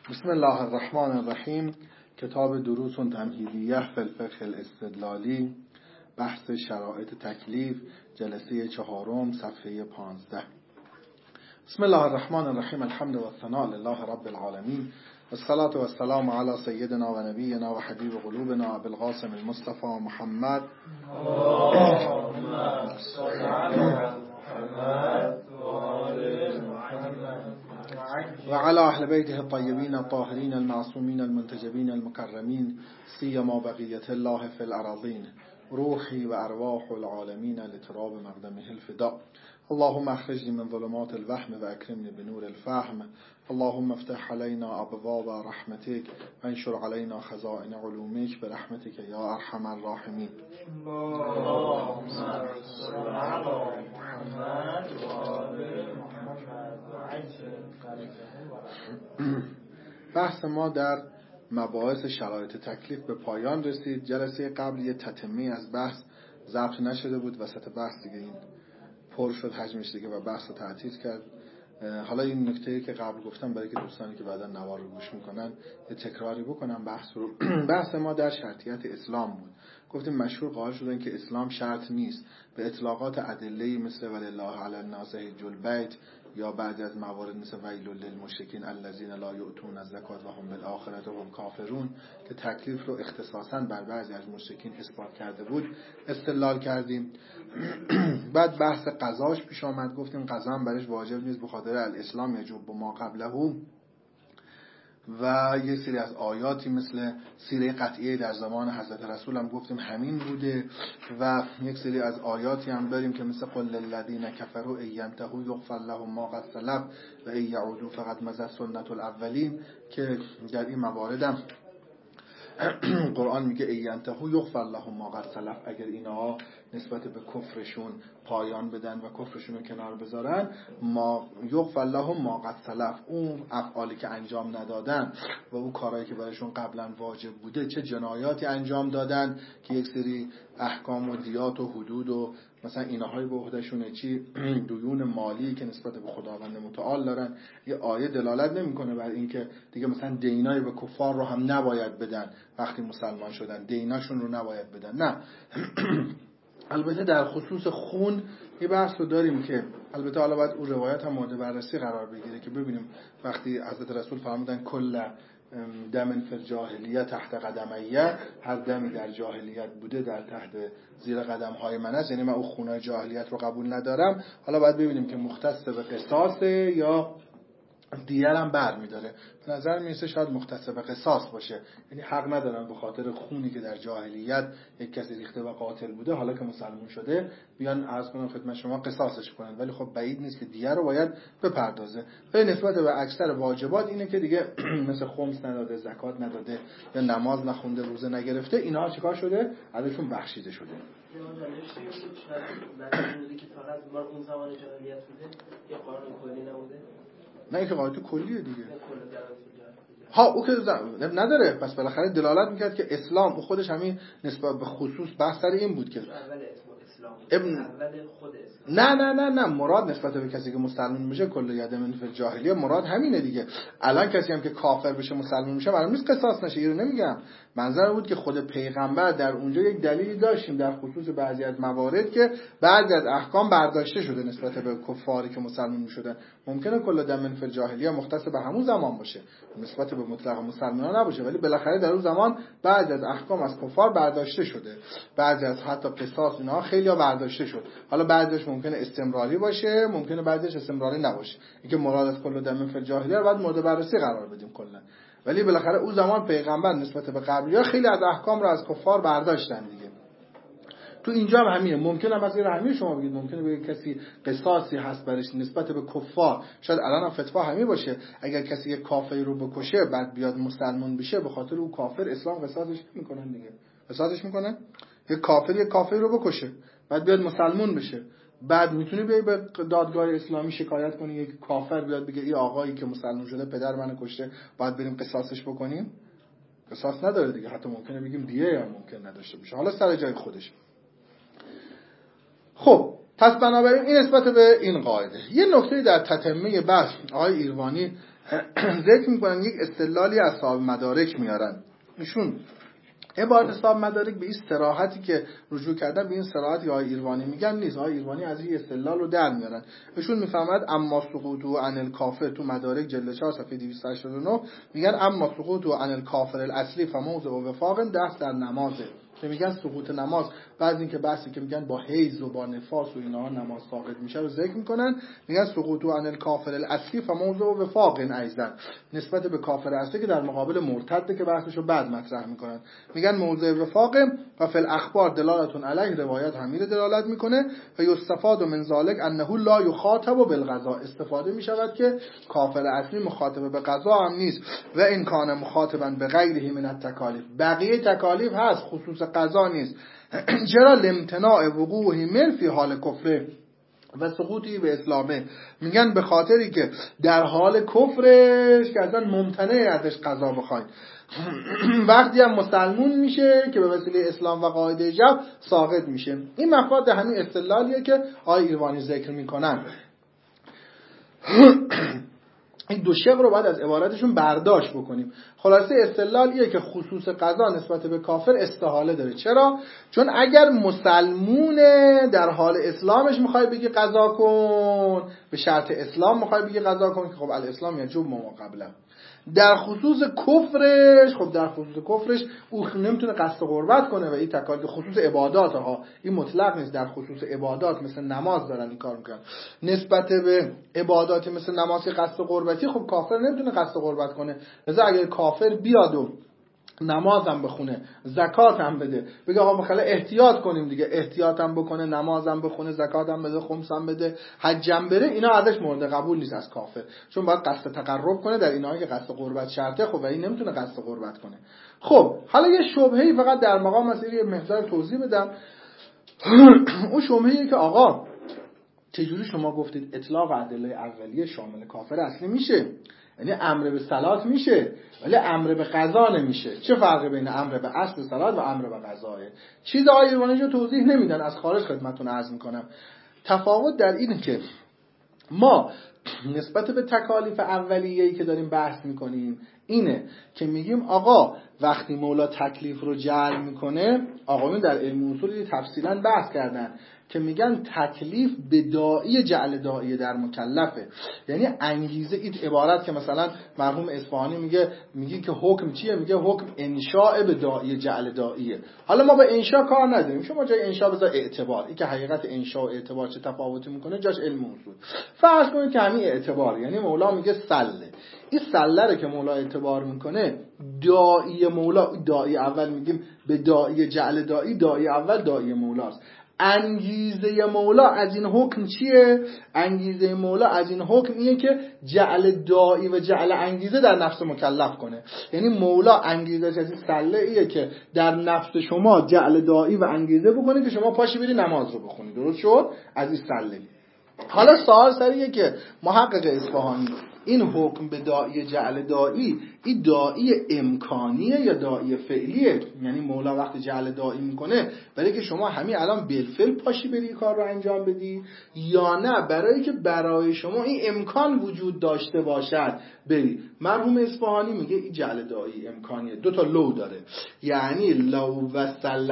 بسم الله الرحمن الرحیم. کتاب دروس تمهیدیه فی الفقه الاستدلالی، بحث شرایط تکلیف، جلسه 4، صفحه 15. بسم الله الرحمن الرحیم. الحمد و الثناء لله رب العالمین، والصلاة والسلام علی سیدنا و نبینا و حبیب قلوبنا ابی القاسم المصطفى محمد و علی اهل بیته الطیبین الطاهرین المعصومین المنتجبین المکرمین، سیما بقیة الله فی الارضین، روحی و ارواح العالمین لتراب مقدمه الفداء. اللهم اخرجني من ظلمات الوهم و اکرمني بنور الفهم. اللهم افتح علينا ابواب رحمتك وانشر علينا خزائن علومك برحمتك يا ارحم الراحمين. اللهم صل على محمد و آل محمد. بحث ما در مباحث شرایط تکلیف به پایان رسید. جلسه قبل یه تتمه از بحث ضبط نشده بود، وسط بحث دیگه این پر شد حجمش دیگه و بحث رو تعطیل کرد. حالا این نکته‌ای که قبل گفتم برای که دوستانی که بعدا نوار رو گوش میکنن یه تکراری بکنم بحث رو. بحث ما در شرطیت اسلام بود. گفتیم مشهور قائل شدن که اسلام شرط نیست. به اطلاقات ادله‌ای مثل ولله علی الناس حج البیت یا بعضی از موارد مثل ویل للمشرکین الذین لا یؤتون الزکات و هم بالآخرة هم کافرون که تکلیف رو اختصاصاً بر بعضی از مشرکین اثبات کرده بود استدلال کردیم. بعد بحث قضاش پیش آمد. گفتیم قضا هم برش واجب نیست به خاطر الاسلام یجوب ما قبله و یه سری از آیاتی مثل سیره قطعیه در زمان حضرت رسول هم گفتیم همین بوده و یک سری از آیاتی هم داریم که مثل قل للذین کفروا ان ینتهوا یغفر لهم ما قد سلف و ان یعودوا فقد مضت سنت الاولین که در این مواردم قرآن میگه ان ینتهوا یغفر لهم ما قد سلف، اگر اینها نسبت به کفرشون پایان بدن و کفرشون رو کنار بذارن، ما یغفر لهم ما قد سلف، اون افعالی که انجام ندادن و اون کارهایی که برایشون قبلا واجب بوده، چه جنایاتی انجام دادن که یک سری احکام و دیات و حدود و مثلا اینهای به عهدهشونه، چی دیون مالی که نسبت به خداوند متعال دارن، یه آیه دلالت نمیکنه بر این که دیگه مثلا دینای به کفار رو هم نباید بدن وقتی مسلمان شدن، دیناشون رو نباید بدن. نه البته در خصوص خون یه بحث رو داریم که البته حالا باید اون روایت هم مورد بررسی قرار بگیره که ببینیم وقتی حضرت رسول فرمودن کل دم فی الجاهلیه تحت قدمیه، هر دمی در جاهلیت بوده در تحت زیر قدم های من است، یعنی من اون خونای جاهلیت رو قبول ندارم. حالا باید ببینیم که مختص به قصاص یا دیگر هم بر میداره. به نظر میرسه شاید مختص به قصاص باشه، یعنی حق ندارن به خاطر خونی که در جاهلیت یک کسی ریخته و قاتل بوده حالا که مسلمان شده بیان عرض کنم خدمت شما قصاصش کنن، ولی خب بعید نیست که دیگر رو باید بپردازه. به نسبت به اکثر واجبات اینه که دیگه مثل خمس نداده، زکات نداده یا نماز نخونده، روزه نگرفته، اینها چیکار شده؟ ازشون بخشیده شده. اون زمان جاهلیت بوده یا قانون کلی نبوده؟ نه این که قاعده کلیه دیگه. ها او که نداره، پس بالاخره دلالت میکرد که اسلام او خودش همین نسبت به خصوص بحث سر این بود که نه مراد نسبت به کسی که مسلمان میشه کل یدمن فی الجاهلیه مراد همینه دیگه. الان کسی هم که کافر بشه مسلمان میشه معلوم نیست قصاص نشه، اینو نمیگم. منظر بود که خود پیغمبر در اونجا یک دلیلی داشتیم در خصوص بعضی از موارد که بعضی از احکام برداشته شده نسبت به کفاری که مسلمان میشدن. ممکنه کل دمن فی الجاهلیه مختص به همون زمان باشه، نسبت به مطلق مسلمانان نباشه، ولی بالاخره در اون زمان بعضی از احکام از کفار برداشته شده، بعضی از حتی قصاص اینها خیلی برداشته شد. حالا بعضیش ممکنه استمراری باشه، ممکنه بعضیش استمراری نباشه. اینکه مراد از کل دم فی الجاهلیه رو بعد مورد بررسی قرار بدیم کلا. ولی بالاخره اون زمان پیغمبر نسبت به قبلی‌ها خیلی از احکام رو از کفار برداشتن دیگه. تو اینجا هم همینه. ممکنه هم از همین شما بگید ممکنه بگید کسی قصاصی هست برش نسبت به کفار، شاید الان هم فتوا همین باشه، اگر کسی یک کافری رو بکشه بعد بیاد مسلمان بشه به خاطر اون کافر اسلام قصاصش میکنن دیگه. قصاصش میکنن. یک کافری رو بکشه بعد بیاد مسلمان بشه، بعد میتونی بیای به دادگاه اسلامی شکایت کنی یک کافر بیاد بگه این آقایی که مسلمان شده پدر منو کشته باید بریم قصاصش بکنیم؟ قصاص نداره دیگه. حتی ممکنه بگیم دیه هم ممکن نداشته باشه، حالا سر جای خودش. خب پس بنابراین این نسبت به این قاعده. یه نکته در تتمه بحث آقای ایروانی ذکر میکنن، یک استدلالی از صاحب مدارک میارن. ایشون عبارت صاحب مدارک به این صراحتی که رجوع کردن به این صراحتی آقای ایروانی میگن نیست. آقای ایروانی از این استدلال رو در میارن. ایشون میفهمد اما سقوطو عن الکافر تو مدارک جلد 4 صفحه 289 میگن اما سقوطو عن الکافر الاصلی فموضع و وفاق دست در نمازه، که میگن سقوط نماز بعضی این که بحثی که میگن با حیض و با نفاس و اینها نماز ساقط میشه رو ذکر میکنن، میگن سقوط عن الکافر الاصلی فموضع و وفاق ایضا، نسبت به کافر اصلی که در مقابل مرتد که بحثشو بعد مطرح میکنن، میگن موضع وفاق و فی الاخبار دلالتون علیه، روایات همین دلالت میکنه و یستفاد من ذلک انه لا یخاطب بالقضاء، استفاده میشود که کافر اصلی مخاطب به قضا هم نیست و این کان مخاطبا به غیره من التکالیف، بقیه تکالیف هست خصوص قضا نیست. چرا لامتناع وقوعی من فی حال کفر و سقوطی به اسلامه، میگن به خاطری که در حال کفرش که اصلا ممتنع ازش قضا بخواین، وقتی هم مسلمون میشه که به وسیله اسلام و قاعده جبر ساقط میشه. این مفاد همین استدلالیه که آقای ایروانی ذکر میکنن. این دو شق رو باید از عبارتشون برداشت بکنیم. خلاصه استدلالیه که خصوص قضا نسبت به کافر استحاله داره. چرا؟ چون اگر مسلمونه در حال اسلامش میخوای بگی قضا کن، به شرط اسلام میخوای بگی قضا کن که خب الاسلام یجب ما قبله. در خصوص کفرش، خب در خصوص کفرش او نمیتونه قصد قربت کنه و این تکالیف خصوص عبادات ها، این مطلق نیست. در خصوص عبادات مثل نماز دارن این کار میکنن. نسبت به عبادات مثل نماز که قصد قربتی، خب کافر نمیتونه قصد قربت کنه. لذا اگر کافر بیاد و نمازم بخونه، زکات هم بده، بگه آقا مثلا احتیاط کنیم دیگه، احتیاط هم بکنه، نمازم بخونه، زکات هم بده، خمس هم بده، حج هم بره، اینا ازش مورد قبول نیست از کافر، چون باید قصد تقرب کنه در اینایی که قصد قربت شرطه. خب این نمیتونه قصد قربت کنه. خب حالا یه شبهه‌ای فقط در مقام مسئله یه محضر توضیح بدم. اون شبهه‌ایه که آقا چجوری شما گفتید اطلاق ادله اولیه شامل کافر اصلی میشه، یعنی امر به صلات میشه ولی امر به قضا نمیشه، چه فرقی بین امر به اصل صلات و امر به قضاه؟ چیز آقای ایروانی رو توضیح نمیدن، از خارج خدمتتون عرض میکنم. تفاوت در اینه که ما نسبت به تکالیف اولیه‌ای که داریم بحث میکنیم اینه که میگیم آقا وقتی مولا تکلیف رو جعل میکنه، آقایون در علم اصول تفصیلا بحث کردن که میگن تکلیف به داعی جعل داعی در مکلفه، یعنی انگیزه. این عبارت که مثلا مرحوم اصفهانی میگه که حکم چیه، میگه حکم انشاء به داعی جعل داعیه. حالا ما به انشاء کار نداریم، شما جای انشاء بذار اعتبار. این که حقیقت انشاء و اعتبار چه تفاوتی میکنه جاش علم اصول. فرض کنید که همین اعتبار، یعنی مولا میگه سله، این سله رو که مولا اعتبار میکنه داعی مولا، داعی اول میگیم به داعی جعل داعی، داعی اول داعی مولاست. انگیزه مولا از این حکم چیه؟ انگیزه مولا از این حکم اینه که جعل داعی و جعل انگیزه در نفس مکلف کنه. یعنی مولا انگیزه از این سله ایه که در نفس شما جعل داعی و انگیزه بکنه که شما پاشی بری نماز رو بخونی. درست شد؟ از این سله. حالا سوال سریه که محقق اصفهانی این حکم به داعی جعل داعی، این داعی امکانیه یا داعی فعلیه؟ یعنی مولا وقتی جعل داعی میکنه برای که شما همین الان بالفعل پاشی بری کار رو انجام بدی، یا نه برای که برای شما این امکان وجود داشته باشد بری؟ مرحوم اصفهانی میگه این جعل داعی امکانیه، دو تا لو داره، یعنی لو وصل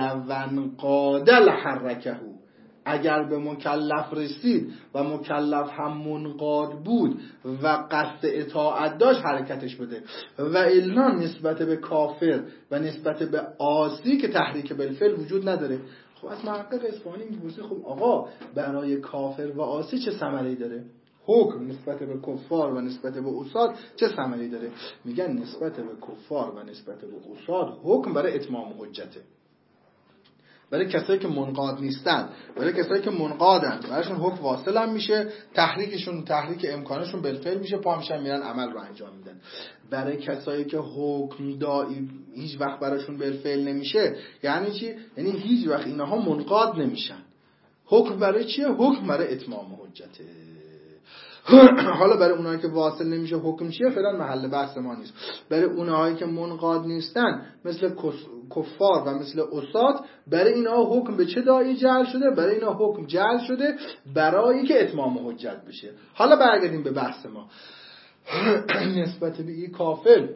وانقاد لحرکه، اگر به مکلف رسید و مکلف هم منقاد بود و قصد اطاعت داشت حرکتش بده، و الا نسبت به کافر و نسبت به عاصی که تحریک بالفعل وجود نداره. خب از محقق اصفهانی میپرسه خب آقا برای کافر و عاصی چه ثمره‌ای داره؟ حکم نسبت به کفار و نسبت به عصات چه ثمره‌ای داره؟ میگن نسبت به کفار و نسبت به عصات حکم برای اتمام حجته، برای کسایی که منقاد نیستن، برای کسایی که منقادن برایشون حکم واصل هم میشه، تحریک امکانشون بالفعل میشه، پا میشن میرن عمل رو انجام میدن. برای کسایی که حکم داعی هیچ وقت برایشون بالفعل نمیشه، یعنی چی؟ یعنی هیچ وقت اینها منقاد نمیشن. حکم برای چیه؟ حکم برای اتمام حجته. حالا برای اونایی که واصل نمیشه حکم چیه فعلا محل بحث ما نیست. برای اونایی که منقاد نیستن مثل کفار و مثل عصات، برای اینا حکم به چه داعی جعل شده؟ برای اینا حکم جعل شده برای که اتمام حجت بشه. حالا برگردیم به بحث ما. نسبت به این کافر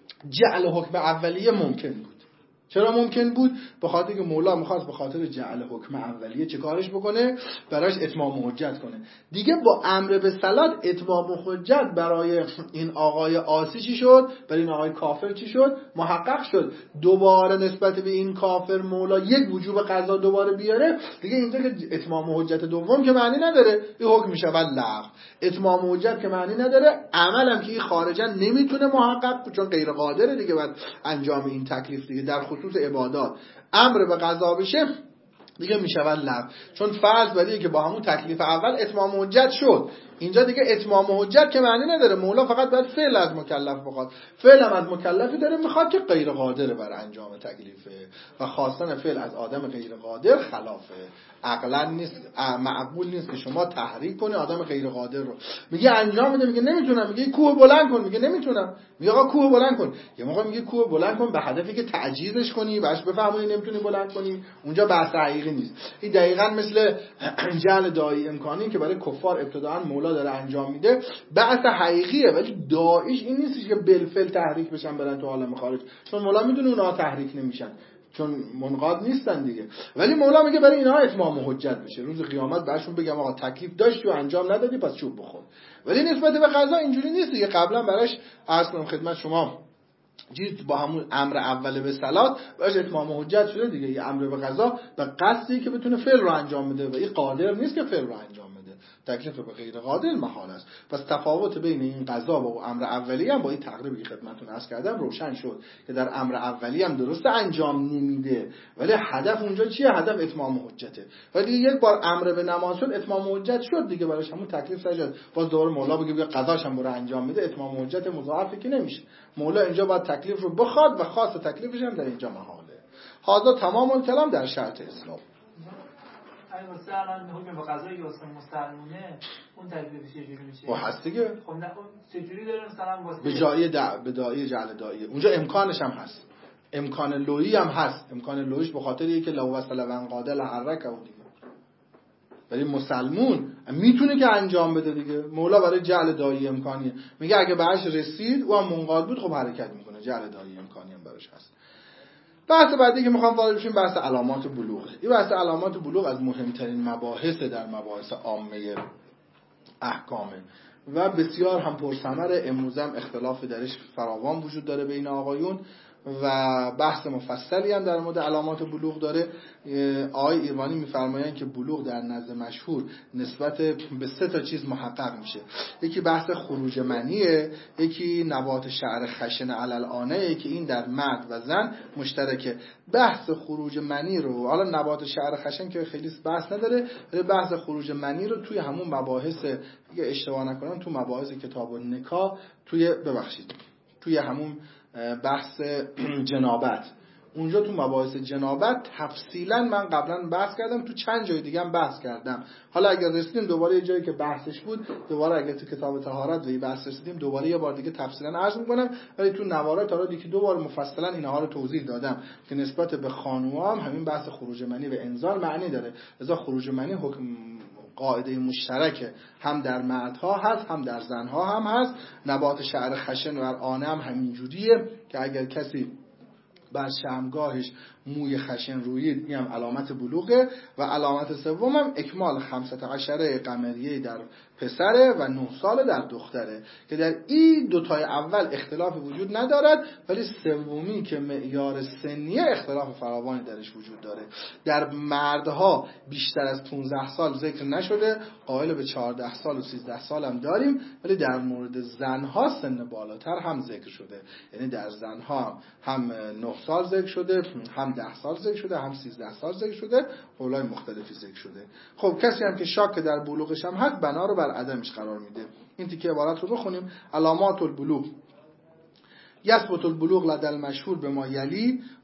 جعل حکم اولیه ممکن بود. چرا ممکن بود؟ به خاطر که مولا میخواست به خاطر جعل حکم اولیه چه کارش بکنه؟ براش اتمام حجت کنه. دیگه با امر به صلات اتمام حجت برای این آقای عاصی چی شد؟ برای این آقای کافر چی شد؟ محقق شد. دوباره نسبت به این کافر مولا یک وجوب قضا دوباره بیاره. دیگه اینجا که اتمام حجت دوم که معنی نداره، این حکم میشه لغو. اتمام حجت که معنی نداره، عملم که این خارجا نمیتونه محقق، چون غیر قادره دیگه بعد انجام این تکلیف دیگه در خصوص عبادات امر به قضا بشه دیگه میشود لغو. چون فرض بریه که با همون تکلیف اول اتمام حجت شد، اینجا دیگه اتمام حجت که معنی نداره. مولا فقط باید فعل از مکلف بخواد. فعل هم از مکلفی داره میخواد که غیر قادر بر انجام تکلیفه و خواستن فعل از آدم غیر قادر خلافه. عقلا نیست، معقول نیست که شما تحریک کنی آدم غیر قادر رو. میگه انجام بده، میگه نمیتونم. میگه کوه بلند کن، میگه نمیتونم. میگه آقا کوه بلند کن. یه موقع میگه کوه بلند کن به هدفی که تعجیزش کنی، باش بفهمونی نمیتونی بلند کنی. اونجا بحث حقیقی نیست. این دقیقاً مثل جعل داعی امکانی که برای کفار ابتداء مولا داره انجام میده، بحث حقیقیه، ولی داعیش این نیست که بالفعل تحریک بشن برن تو عالم خارج، چون مولا میدونه اونها تحریک نمیشن چون منقاد نیستن دیگه. ولی مولا میگه برای اینها اتمام حجت بشه، روز قیامت بهشون بگم آقا تکلیف داشتی و انجام ندادی پس چوب بخور. ولی نسبت به قضا اینجوری نیست دیگه. قبلا براش عرض کنم خدمت شما چیز با همون امر اول به صلات براش اتمام حجت شده دیگه. یه امر به قضا به قصدی که بتونه فعل رو انجام بده و این قادر نیست که فعل رو انجام بده. تکلیف به غیر قادر محال است. پس تفاوت بین این قضا و امر اولی هم با این تقریبی که خدمتتون عرض کردم روشن شد که در امر اولی هم درست انجام نمیده، ولی هدف اونجا چیه؟ هدف اتمام حجته. ولی یک بار امر به نماز شد اتمام حجت شد دیگه، براش همون تکلیف سجاد. باز دوباره مولا بگه قضاش هم برو انجام میده، اتمام حجت مضاعفی که نمیشه. مولا اینجا باید تکلیف رو بخواد و خاص تکلیفش هم در اینجا محاله. هذا تمام الکلام در شرط اسلام. اگه واسه الان حکم به قضایی که واسه مسلمونه اون تکلیفش چجوری میشه؟ خب هست دیگه. خب نه اون چجوری داره مثلا واسه به داعی جعل داعیه اونجا امکانش هم هست، امکان لویی هم هست. امکان لویش به خاطر اینکه لو وصل و قادل حرکه و دیگه، ولی مسلمون میتونه که انجام بده دیگه. مولا برای جعل داعی امکانیه، میگه اگه بهش رسید او هم منقاد بود خب حرکت میکنه. جعل داعی امکانی هم براش هست. بحث بعدی که میخوام وارد بشیم بحث علامات بلوغ. این بحث علامات بلوغ از مهمترین مباحث در مباحث عامه احکامه و بسیار هم پرثمره. امروز هم اختلاف درش فراوان وجود داره بین آقایون و بحث مفصلی هم در مورد علامات بلوغ داره. آقای ایرانی میفرمایند که بلوغ در نزد مشهور نسبت به 3 چیز محقق میشه. یکی بحث خروج منیه، یکی نبات شعر خشن علل آنه که این در مرد و زن مشترکه. بحث خروج منی رو، حالا نبات شعر خشن که خیلی بحث نداره، ولی بحث خروج منی رو توی همون مباحث، اگه اشتباه نکنم تو مباحث کتاب النکاح، توی همون بحث جنابت، اونجا تو مباحث جنابت تفصیلا من قبلا بحث کردم، تو چند جای دیگه هم بحث کردم. حالا اگر رسیدیم دوباره یه جایی که بحثش بود، دوباره اگر تو کتاب طهارت و این بحث رسیدیم دوباره یه بار دیگه تفصیلا عرض میکنم. ولی تو نوارات حالا دیگه 2 بار مفصلا اینها رو توضیح دادم که نسبت به خانوام همین بحث خروج منی و انزال معنی داره. لذا خروج منی حکم قاعده مشترکه، هم در مردها هست هم در زنها هم هست. نبات شعر خشن و آنه هم همین جوریه که اگر کسی بر شمگاهش موی خشن رویید، این هم علامت بلوغه. و علامت سوم هم اکمال 15 قمریه در پسره و 9 سال در دختره که در این 2 تای اول اختلاف وجود ندارد، ولی سومی که معیار سنیه اختلاف فراوانی درش وجود داره. در مردها بیشتر از 15 سال ذکر نشده، قائل به 14 سال و 13 سال هم داریم، ولی در مورد زنها سن بالاتر هم ذکر شده. یعنی در زنها هم 9 سال ذکر شده، هم 10 سال ذکر شده، هم 13 سال ذکر شده، قولای مختلفی ذکر شده. خب کسی هم که شاک در بلوغش هم هست بنا رو بر عدمش قرار میده. این تیکه عبارت رو بخونیم. علامات البلوغ: یثبت البلوغ لدى المشهور به ما یلی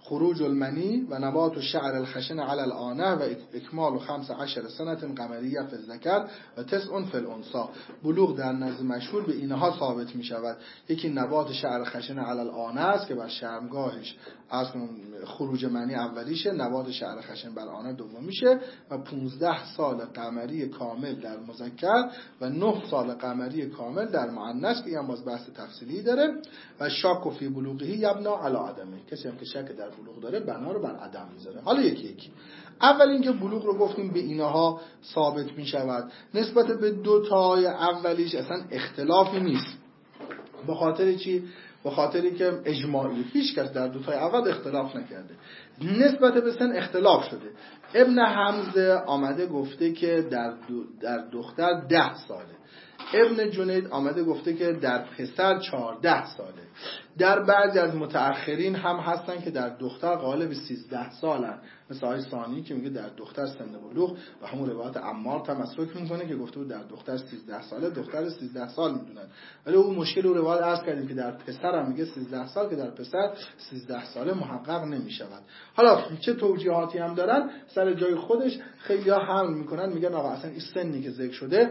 خروج المنی و نبات الشعر الخشن علی الآنه و اکمال 15 سنة قمریه فی الذکر و 9 فی الانثی. بلوغ در نزد مشهور به اینها ثابت می شود. یکی نبات شعر خشن علی الآنه است که بر شرمگاهش از خروج منی اولیشه، نبات شعر خشن بر آنه دومیشه و 15 سال قمری کامل در مذکر و 9 سال قمری کامل در مؤنث که این باز بحث تفصیلی داره. و شاک فی بلوغه یبنا علی عدمه، کسی هم که شک در بلوغ داره بنا رو بر عدم میذاره. حالا یکی اول اینکه بلوغ رو گفتیم به اینها ثابت می شود. نسبت به دو تای اولیش اصلا اختلافی نیست. به خاطر چی؟ به خاطری که اجماعی، هیچ کس در دو تای اول اختلاف نکرده. نسبت به سن اختلاف شده. ابن حمزه آمده گفته که در دختر 10 ساله. ابن جنید آمده گفته که در پسر 14 ساله. در بعضی از متأخرین هم هستن که در دختر قالب 13 سالن، مثل آقای ثانی که میگه در دختر سن بلوغ و همون روایت عمار تمسک میکنه که گفته بود در دختر 13 ساله، دختر 13 سال میدونن. ولی اون مشکل رو روایت عرض کردیم که در پسر هم میگه 13 سال که در پسر 13 ساله محقق نمیشود. حالا چه توجیهاتی هم دارن سر جای خودش، خیلی ها حمل میکنن میگن آقا اصلا این سنی که ذکر شده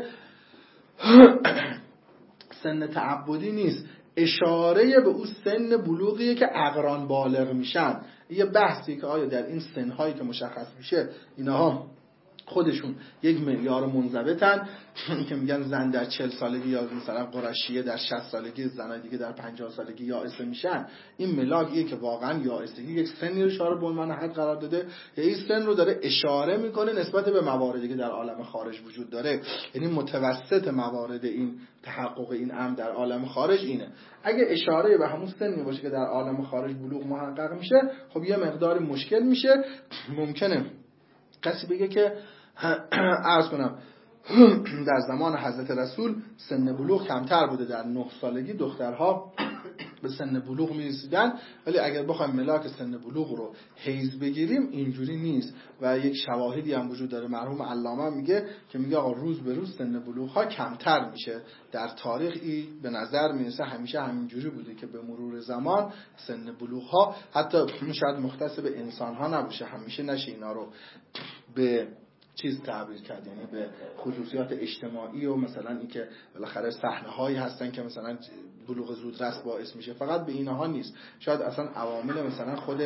سن تعبدی نیست، اشاره به اون سن بلوغیه که اقران بالغ میشن. یه بحثی که آیا در این سنهایی که مشخص میشه اینها خودشون یک معیار منضبطن که میگن زن در 40 سالگی یا مثلا قرشیه در 60 سالگی، زنای دیگه در 50 سالگی یائسه میشن. این ملاکیه که واقعا یائسگی یک سنی رو اشاره به عنوان حد قرار داده، این سن رو داره اشاره میکنه نسبت به مواردی که در عالم خارج وجود داره. یعنی متوسط موارد این تحقق این امر در عالم خارج اینه. اگه اشاره به همون سنی باشه که در عالم خارج بلوغ محقق میشه، خب یه مقدار مشکل میشه. ممکنه کسی بگه که عرض کنم در زمان حضرت رسول سن بلوغ کمتر بوده، در 9 سالگی دخترها به سن بلوغ میرسیدن، ولی اگر بخوایم ملاک سن بلوغ رو حیز بگیریم اینجوری نیست. و یک شواهدی هم وجود داره، مرحوم علامه میگه که میگه آقا روز به روز سن بلوغ ها کمتر میشه. در تاریخی به نظر میرسه همیشه همینجوری بوده که به مرور زمان سن بلوغ ها حتی شاید مختص به انسان ها نباشه، همیشه نشه اینا رو به چیز تعبیر کرد، یعنی به خصوصیات اجتماعی و مثلا اینکه بالاخره صحنه‌هایی هستن که مثلا بلوغ زودرس باعث میشه، فقط به اینها نیست. شاید اصلا عوامل مثلا خود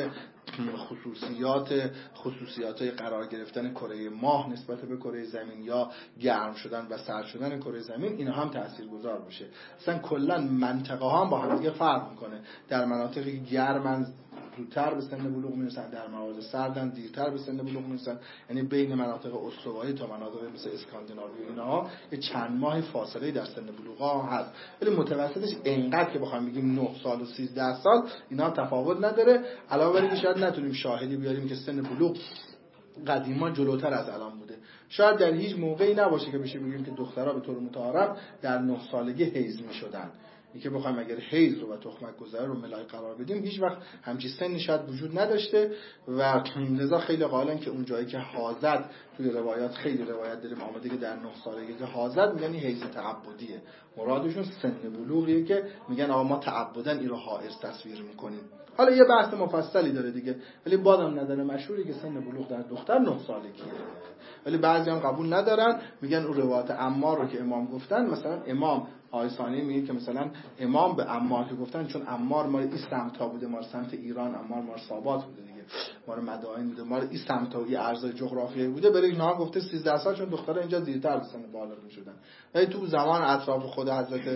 خصوصیات قرار گرفتن کره ماه نسبت به کره زمین یا گرم شدن و سرد شدن کره زمین اینها هم تاثیرگذار باشه. اصلا کلا منطقه ها هم با هم دیگه فرق میکنه. در مناطقی گرمن زودتر به سن بلوغ میرسن، در موارد سردن دیرتر به سن بلوغ میرسن. یعنی بین مناطق استوایی تا مناطق مثل اسکاندیناوی اینها یه چند ماه فاصله در سن بلوغ ها هست، ولی متوسطش اینقدر که بخوایم بگیم 9 سال و 13 سال اینا تفاوت نداره. علاوه بر اینکه شاید نتونیم شاهدی بیاریم که سن بلوغ قدیما جلوتر از الان بوده. شاید در هیچ موقعی نباشه که بشه بگیم که دخترها به طور متعارف در 9 سالگی حیض میشدن. اینکه بخوایم اگر حیض رو و تخمک گذاری رو ملاک قرار بدیم هیچ وقت همچین سنی شاید وجود نداشته و لذا خیلی قائلن که اون جایی که حاضت توی روایات خیلی روایت داریم آمده که در 9 سالگی که حاضت میگن حیض تعبدیه، مرادشون سن بلوغیه که میگن آقا ما تعبدن این رو حائض تصویر میکنیم. حالا یه بحث مفصلی داره دیگه، ولی بازم نظر مشهوری که سن بلوغ در دختر 9 سالگیه. ولی بعضی هم قبول ندارن، میگن اون روایت عمار رو که امام گفتن، مثلا امام آیسانی میگه که مثلا امام به عمار که گفتن چون عمار مال این سمتا بوده، مال سمت ایران، عمار مال سابات بوده دیگه، مال مدائن بوده، مال این سمتا و این ارزای جغرافیایی بوده، برای اینا گفته 13 سال چون دخترها اینجا دیرتر به سن بالغ میشدن. ولی تو زمان اطراف خود حضرت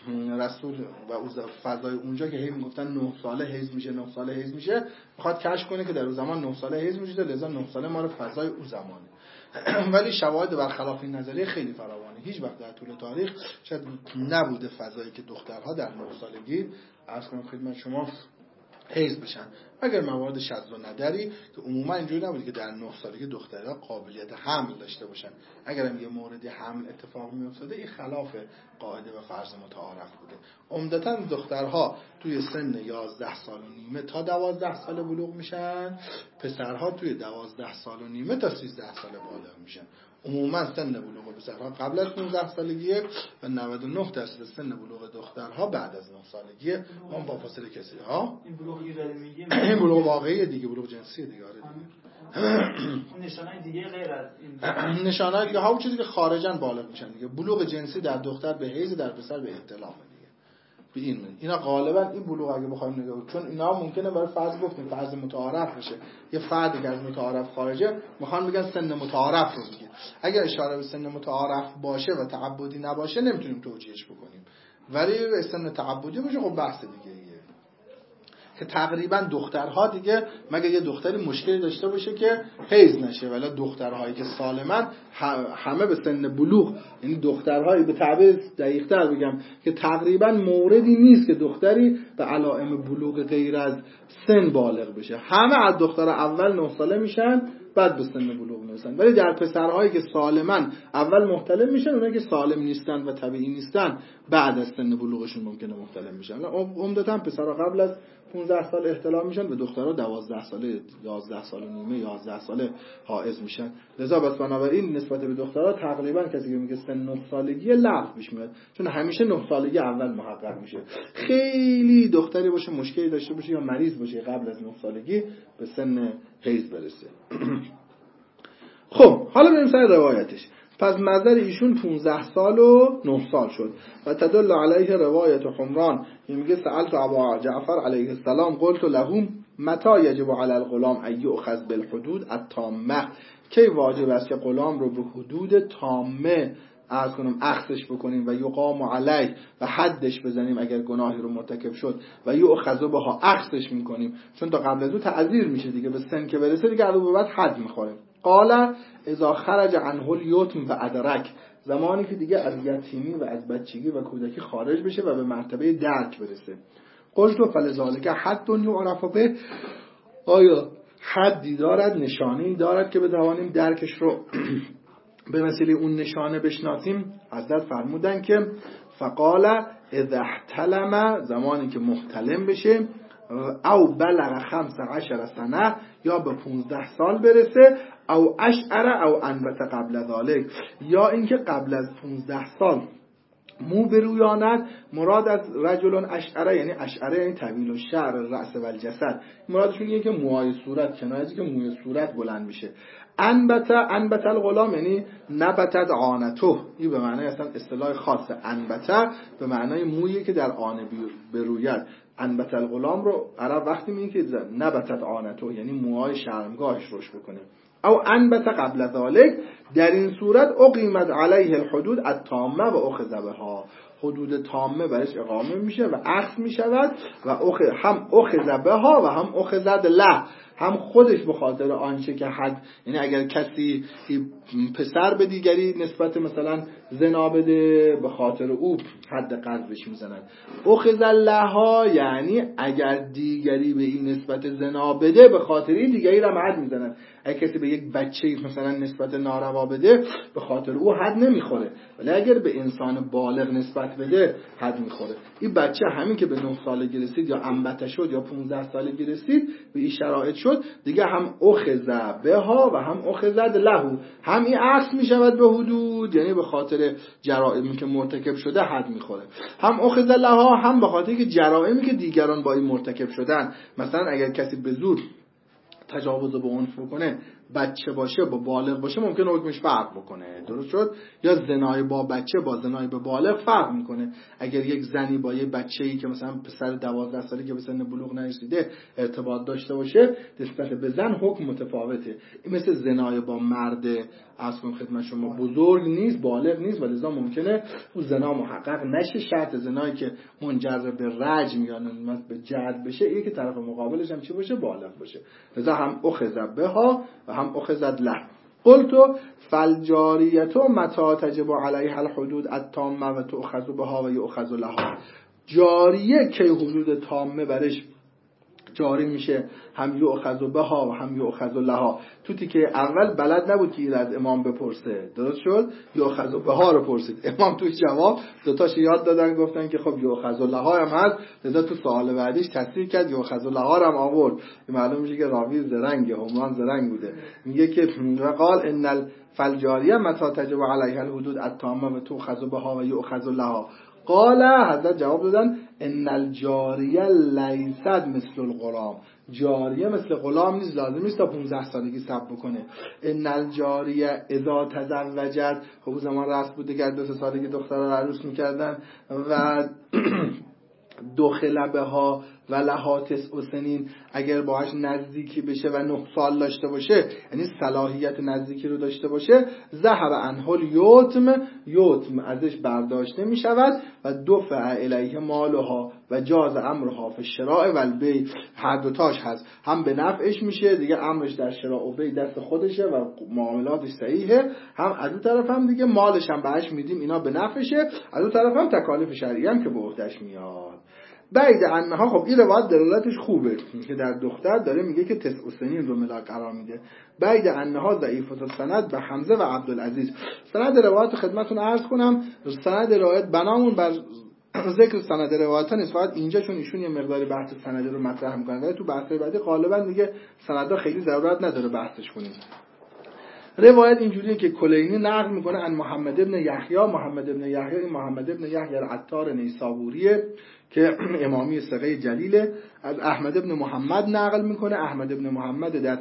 رسول و اون فضای اونجا که هی میگفتن 9 ساله حیض میشه، 9 ساله حیض میشه، میخواد کشف کنه که در اون زمان 9 ساله حیض میشه، لذا 9 ساله مال فضای اون زمانه. ولی شواهد برخلاف این نظریه خیلی فراوانه. هیچ وقت در طول تاریخ شاید نبوده فضایی که دخترها در 9 سالگی عرض کنم خدمت شما حیض بشن، اگر موارد شذ و ندری که عموما اینجوری نبوده که در 9 سالگی دخترها قابلیت حمل داشته باشن. اگر هم یه موردی حمل اتفاق میافتاده این خلاف قاعده و فرض متعارف بوده. عمدتاً دخترها توی سن 11 سال و نیمه تا 12 سال بلوغ میشن، پسرها توی 12 سال و نیمه تا 13 سال بالغ میشن. عموما سن بلوغ پسرها قبل از 15 سالگیه و 99% سن بلوغ دخترها بعد از 9 سالگیه. ما با فاصله کسی ها این بلوغی داره میگیم این بلوغ واقعی دیگه، بلوغ جنسی دیگه. آره اون نشانه دیگه غیر از این نشانه دیگه همون چیزی که خارجاً بالغ میشن دیگه. بلوغ جنسی در دختر به حیض، در پسر به احتلام دیگه. به این اینا غالبا این بلوغ اگه بخوایم نگاه کنیم، چون اینا ممکنه برای فرض گفتیم فرض متعارف بشه، یه فردی که از متعارف خارجه میخوان بگن سن متعارف رو میگه. اگر اشاره به سن متعارف باشه و تعبدی نباشه نمیتونیم توجیهش بکنیم، ولی سن تعبدی باشه خب بحث دیگه ایه. که تقریبا دخترها دیگه مگه یه دختری مشکلی داشته باشه که حیض نشه، ولی دخترهایی که سالمن همه به سن بلوغ، یعنی دخترهایی به تعبیر دقیق‌تر بگم که تقریبا موردی نیست که دختری به علائم بلوغ غیر از سن بالغ بشه. همه از دختر اول 9 ساله میشن بعد به سن بلوغ میرسن، ولی در پسرهایی که سالمن اول محتلم میشن، اونایی که سالم نیستن و طبیعی نیستن بعد از سن بلوغشون ممکنه محتلم میشن. عمدتاً پسرها قبل از 15 سال احتلام میشن و دخترها 12 ساله، 11 سال و نیمه، 11 ساله حائض میشن. لذا بس بنابراین نسبت به دخترها تقریبا کسی که میگه سن 9 سالگی لغو پیش میاد، چون همیشه 9 سالگی اول محقق میشه. خیلی دختری باشه مشکلی داشته باشه یا مریض باشه قبل از 9 سالگی به سن حیض برسه. خب حالا بریم سر روایتش. پس نظر ایشون 15 سال و 9 سال شد و تدل علیه روایت حمران میگه سألت ابا جعفر علیه السلام قلت لهم متى یجب علی الغلام ان یؤخذ بالحدود التامه، کی واجب است که غلام رو به حدود تامه عرض کنم اخذش بکنیم و یقام علیه و حدش بزنیم اگر گناهی رو مرتکب شد و یؤخذ بها اخذش میکنیم، چون تا قبل از اون تعذیر میشه دیگه، به سن که برسه دیگه علاوه بعد حد میخوریم. قال اذا خرج عنه الیتم و ادرک، زمانی که دیگه از یتیمی و از بچگی و کودکی خارج بشه و به مرتبه درک برسه. قلت فلذلك حد یعرف به، آیا حدی دارد، نشانه‌ای دارد که بتوانیم درکش رو به وسیله اون نشانه بشناسیم؟ حضرت فرمودن که فقال اذا احتلم، زمانی که محتلم بشه، او بلغ 15 سنه، یا به 15 سال برسه، او اشعر او انبت قبل ذلك، یا اینکه قبل از 15 سال مو برویاند. مراد از رجل اشعره یعنی اشعره یعنی طویل الشعر الرأس و الجسد، مرادش اینه که موهای صورت کنایه از که موی صورت بلند میشه. انبت الغلام یعنی نبتت عانته، این به معنی اصلا اصطلاح خاصه. انبت به معنای مویی که در آنه بروید. انبت الغلام رو عرب وقتی میگه که نبتت عانته یعنی موهای شرمگاهش رشد بکنه. او انبت قبل ذلك، در این صورت اقیمت علیه الحدود التامه و اخذ بها، حدود تامه برش اقامه میشه و اخذ میشود و هم اخذ بها و هم اخذت له، هم خودش به خاطر آنچه که حد، یعنی اگر کسی پسر به دیگری نسبت مثلا زنا بده به خاطر او حد قذفش میزنن. اخذ لها یعنی اگر دیگری به این نسبت زنا بده به خاطر این دیگری را حد میزنن. اگر کسی به یک بچه مثلا نسبت ناروا بده به خاطر او حد نمیخوره، ولی اگر به انسان بالغ نسبت بده حد میخوره. این بچه همین که به 9 سالگی رسید یا انبته شد یا 15 سالگی رسید به این شرایط شد دیگه، هم اخذ بها و هم اخذت له، هم این اخذ میشود به حدود یعنی به خاطر جرائمی که مرتکب شده حد میخوره، هم اخذ لها هم به خاطر که جرائمی که دیگران با این مرتکب شدن. مثلا اگر کسی به زور تجاوز به عنف بکنه، بچه باشه با بالغ باشه ممکنه حکمش فرق بکنه، درست شد؟ یا زنای با بچه با زنای به بالغ فرق میکنه. اگر یک زنی با یک بچه‌ای که مثلا پسر 12 ساله که به سن بلوغ نرسیده ارتباط داشته باشه، نسبت به زن حکم متفاوته. این مثل زنای با مرد اصلا خدمت شما بزرگ نیست، بالغ نیست، ولی لذا ممکنه اون زنا محقق نشه. شرط زنایی که منجر به رجم یا به جلد بشه اینه که طرف مقابلش هم چی باشه؟ بالغ باشه. لذا هم اخذ بها و هم اخذت له. قلت فالجاریه متى تجب علیها الحدود التامه و تؤخذ بها و یؤخذ لها، جاریه که حدود تامه برش جاری میشه، هم یؤخذ بها و هم یؤخذ لها. تو تیکه اول بلد نبود که از امام بپرسه، درست شد؟ یؤخذ بها رو پرسید، امام توی جواب دوتاش یاد دادن، گفتن که خب یؤخذ لها هم هست، لذا تو سوال بعدیش تصریح کرد یؤخذ لها هم آورد. معلوم میشه که راوی زرنگه، همران زرنگ بوده. میگه که وقال ان الفلجاریه متى تجب علیها الحدود التامه و تؤخذ بها و یؤخذ لها. قال حضرت جواب دادن ان الجاریه لیست مثل الغلام، جاریه مثل غلام نیست، لازم نیست تا 15 سالگی صبر بکنه. ان الجاریه اذا تزوجت، خب زمان رسم بوده که 2 سالگی دخترها رو عروس میکردن و دخل بها و لها 9 سنین، اگر باهاش نزدیکی بشه و 9 سال داشته باشه، یعنی صلاحیت نزدیکی رو داشته باشه، ذهب عنه الیتم ازش برداشته می شود و دفع الیه مالها و جاز امرها فی الشراء و البیع. هر دوتاش هست، هم به نفعش میشه دیگه، امرش در شراء و بیع دست خودشه و معاملاتش صحیحه، هم از اون طرف هم دیگه مالش هم بهش میدیم، اینا به نفعشه، از اون طرف هم تکالیف شرعی هم که به عهده‌اش میاد. بعد انها، خب این روایت دلالتش خوبه که در دختر داره میگه که 9 سنین رو ملاک قرار میده. بعد انها ضعیفه السند به حمزه و عبدالعزیز. سند روایت خدمتتون عرض کنم، سند روایت بنامون بر ذکر سند روایت نیست، فقط اینجا چون ایشون یه مقداری بحث سند رو مطرح میکنن ولی تو بحث‌های بعدی غالبا دیگه سندها خیلی ضرورت نداره بحثش کنیم. روایت اینجوریه که کلینی نقل میکنه ان محمد ابن یحیی، محمد ابن یحیی این محمد ابن یحیی العطار نیسابوریه که امامی ثقه جلیله، از احمد ابن محمد نقل میکنه. احمد ابن محمد در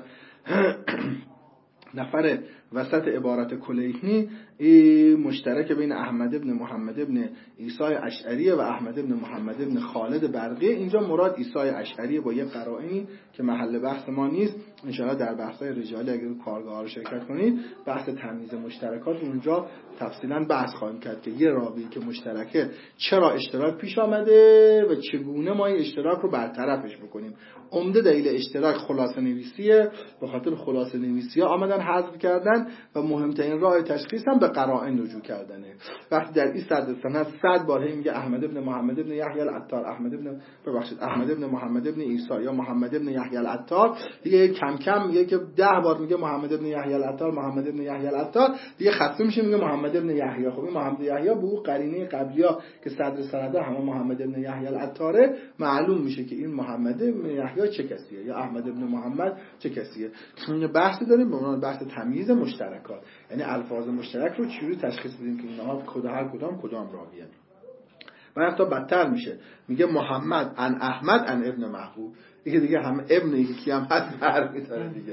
نفر وسط عبارت کلینی مشترک بین احمد ابن محمد ابن عیسی اشعری و احمد ابن محمد ابن خالد برقی. اینجا مراد عیسی اشعری با یه قرائنی که محل بحث ما نیست، ان شاءالله در بحث‌های رجالی اگر کارگاه رو شرکت کنید بحث تمییز مشترکات اونجا تفصیلا بحث خواهیم کرد که یه راوی که مشترکه چرا اشتراک پیش آمده و چگونه ما این اشتراک رو برطرفش بکنیم. عمده دلیل اشتراک خلاصه نویسیه، به خاطر خلاصه نویسی آمدن حذف کردن و مهمترین راه تشخیص هم به قرائن رجوع کردنه. وقتی در این سند 100 بار میگه احمد ابن محمد ابن یحیی العطار، احمد ابن محمد ابن عیسی یا محمد ابن یحیی العطار، دیگه کم کم میگه که 10 بار میگه محمد ابن یحیی العطار، محمد ابن یحیی العطار، دیگه خسته میشه میگه محمد ابن یحیی. خب این محمد یحیی به اون قرینه قبلیا که صدر سند همه محمد ابن یحیی العطاره، معلوم میشه که این محمد ابن یحیی چه کسیه یا احمد ابن محمد چه کسیه. بحثی داریم به عنوان بحث تمییز مشترکات، یعنی الفاظ مشترک رو چجوری تشخیص بدیم که اینها هر کدام راویه. و حتی بدتر میشه، میگه محمد ان احمد ان ابن محبوب، دیگه هم ابن یکی هم هست بر می‌داره دیگه.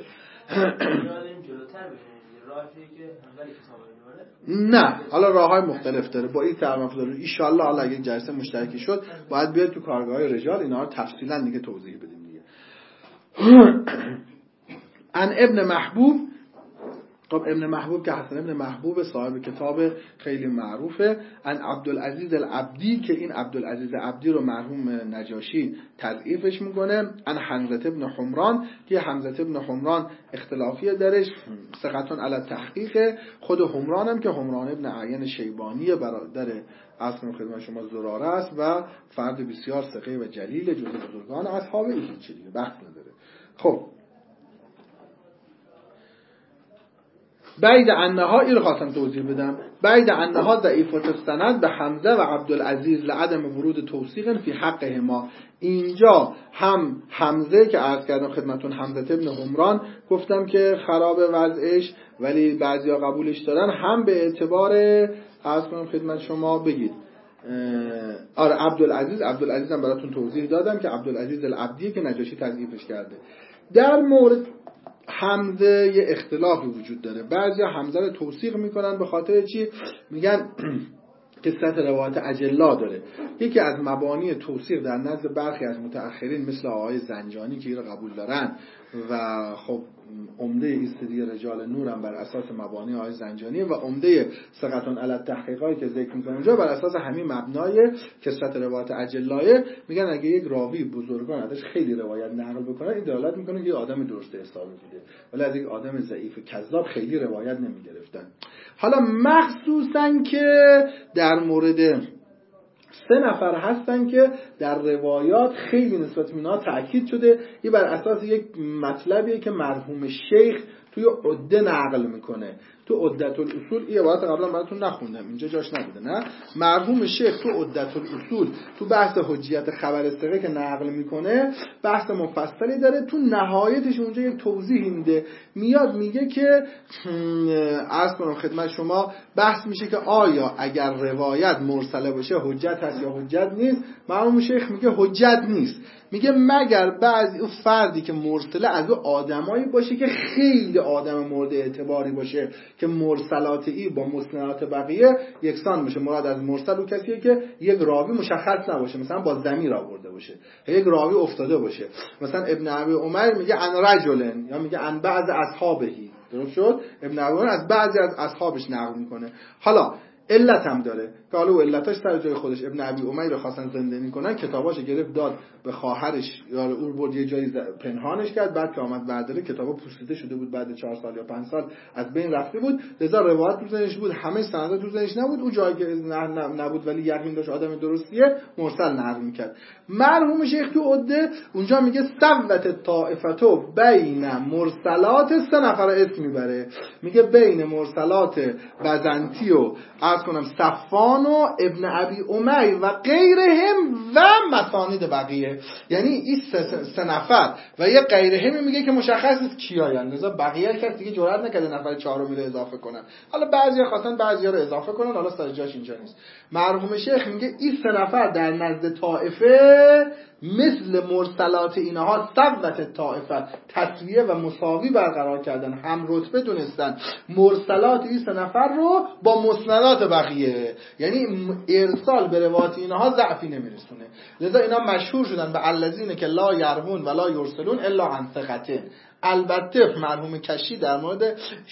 نه حالا راه‌های مختلف داره، با این تعریف داره. ان شاء الله اگه جلسه مشترکی شد باید بیاد تو کارگاه‌های رجال اینا رو تفصیلا دیگه توضیح بدیم دیگه. ان ابن محبوب، خب ابن محبوب که حسن ابن محبوب صاحب کتاب خیلی معروفه. ان عبدالعزیز العبدی که این عبدالعزیز عبدی رو مرحوم نجاشی تضعیفش میکنه. ان حمزه ابن حمران که حمزه ابن حمران اختلافیه درش، ثقتون علی تحقیق. خود حمران هم که حمران ابن عین شیبانی برادر اصل خدمت شما زراره است و فرد بسیار ثقه و جلیل، جزو بزرگان اصحاب، هیچ چیزی بحث نداره. خب بعد انها این رو خواستم توضیح بدم، بعد انها ضعیفه السند به حمزه و عبدالعزیز لعدم ورود توثیق فی حقهما. اینجا هم حمزه که عرض کردم خدمتون، حمزه ابن حمران گفتم که خراب وضعش ولی بعضیا قبولش دارن، هم به اعتبار عرض کنم خدمت شما بگید آره عبدالعزیز هم براتون توضیح دادم که عبدالعزیز العبدی که نجاشی تضعیفش کرده. در مورد حمزه یه اختلافی وجود داره، بعضیا حمزه رو توثیق میکنن به خاطر چی؟ میگن قصت روایت اجلا داره. یکی از مبانی توثیق در نزد برخی از متأخرین مثل آقای زنجانی که این رو قبول دارن و خب عمده ایستادی رجال نور هم بر اساس مبانی آقای زنجانی و عمده ثقتون علی التحقیقایی که ذکر میکنه اونجا بر اساس همین مبنای قصت روایت اجلایه، میگن اگه یک راوی بزرگان ازش خیلی روایت نقل بکنه این دلالت میکنه که یه آدم درست حسابی بوده، ولی از یک آدم ضعیف کذاب خیلی روایت نمیگرفتن. حالا مخصوصا که در مورد 3 نفر هستن که در روایات خیلی نسبت به اینا تأکید شده. این بر اساس یک مطلبیه که مرحوم شیخ توی عده نقل میکنه. تو عدت الاصول این عبارت قبلا براتون نخوندم، اینجا جاش نبوده. نه، مرحوم شیخ تو عدت الاصول تو بحث حجیت خبر ثقه که نقل میکنه بحث مفصلی داره. تو نهایتش اونجا یک توضیحی میده، میاد میگه که عرض کنم خدمت شما بحث میشه که آیا اگر روایت مرسله باشه حجت هست یا حجت نیست. مرحوم شیخ میگه حجت نیست، میگه مگر بعضی اون فردی که مرسله از اون آدمایی باشه که خیلی آدم مورد اعتباری باشه که مرسلات ای با مسندات بقیه یکسان باشه. مراد از مرسل اون کسیه که یک راوی مشخص نباشه، مثلا با ضمیر آورده باشه، یک راوی افتاده باشه. مثلا ابن ابی عمر میگه ان رجلن، یا میگه ان بعض اصحابهی. درست شد؟ ابن ابی عمر از بعضی از اصحابش نقل میکنه. حالا علت هم داره که حالا علتش سر جای خودش. ابن ابی عمر رو خواستن زندانی کنن، کتاباشو گرفت داد به خواهرش، یا اون برد یه جایی پنهانش کرد. بعد که آمد برداره کتابا پوسیده شده بود، بعد 4 سال یا 5 سال از بین رفته بود. لذا روایت تو ذهنش بود، همه سند تو ذهنش نبود. اون جایی که نبود ولی یقین داشت آدم درستیه، مرسل نقل میکرد. مرحوم شیخ تو عده اونجا میگه سوت طائفتو بین مرسلات 3 نفر اسم میبره، میگه بین مرسلات بزنتی و عرض کنم صفان و ابن ابی عمر و غیرهم و مسانید بقیه. یعنی این 3 نفر و یه غیرهم میگه که مشخص نیست کیاین، لذا بقیه کس دیگه جرئت نکرده نفر 4 رو اضافه کنن. حالا بعضیا خواستن بعضیا رو اضافه کنن، حالا سر جاش اینجا نیست. مرحوم شیخ میگه این 3 نفر در نزد طائفه مثل مرسلات اینها ثبت طائفه تسویه و مساوی برقرار کردن، هم رتبه دونستن مرسلات این 3 نفر رو با مسندات بقیه. یعنی ارسال به روایت اینها ضعفی نمیرسونه. لذا اینا مشهور شدن به الذین که لا یروون ولا یرسلون الا عن ثقة. البته مرحوم کشی در مورد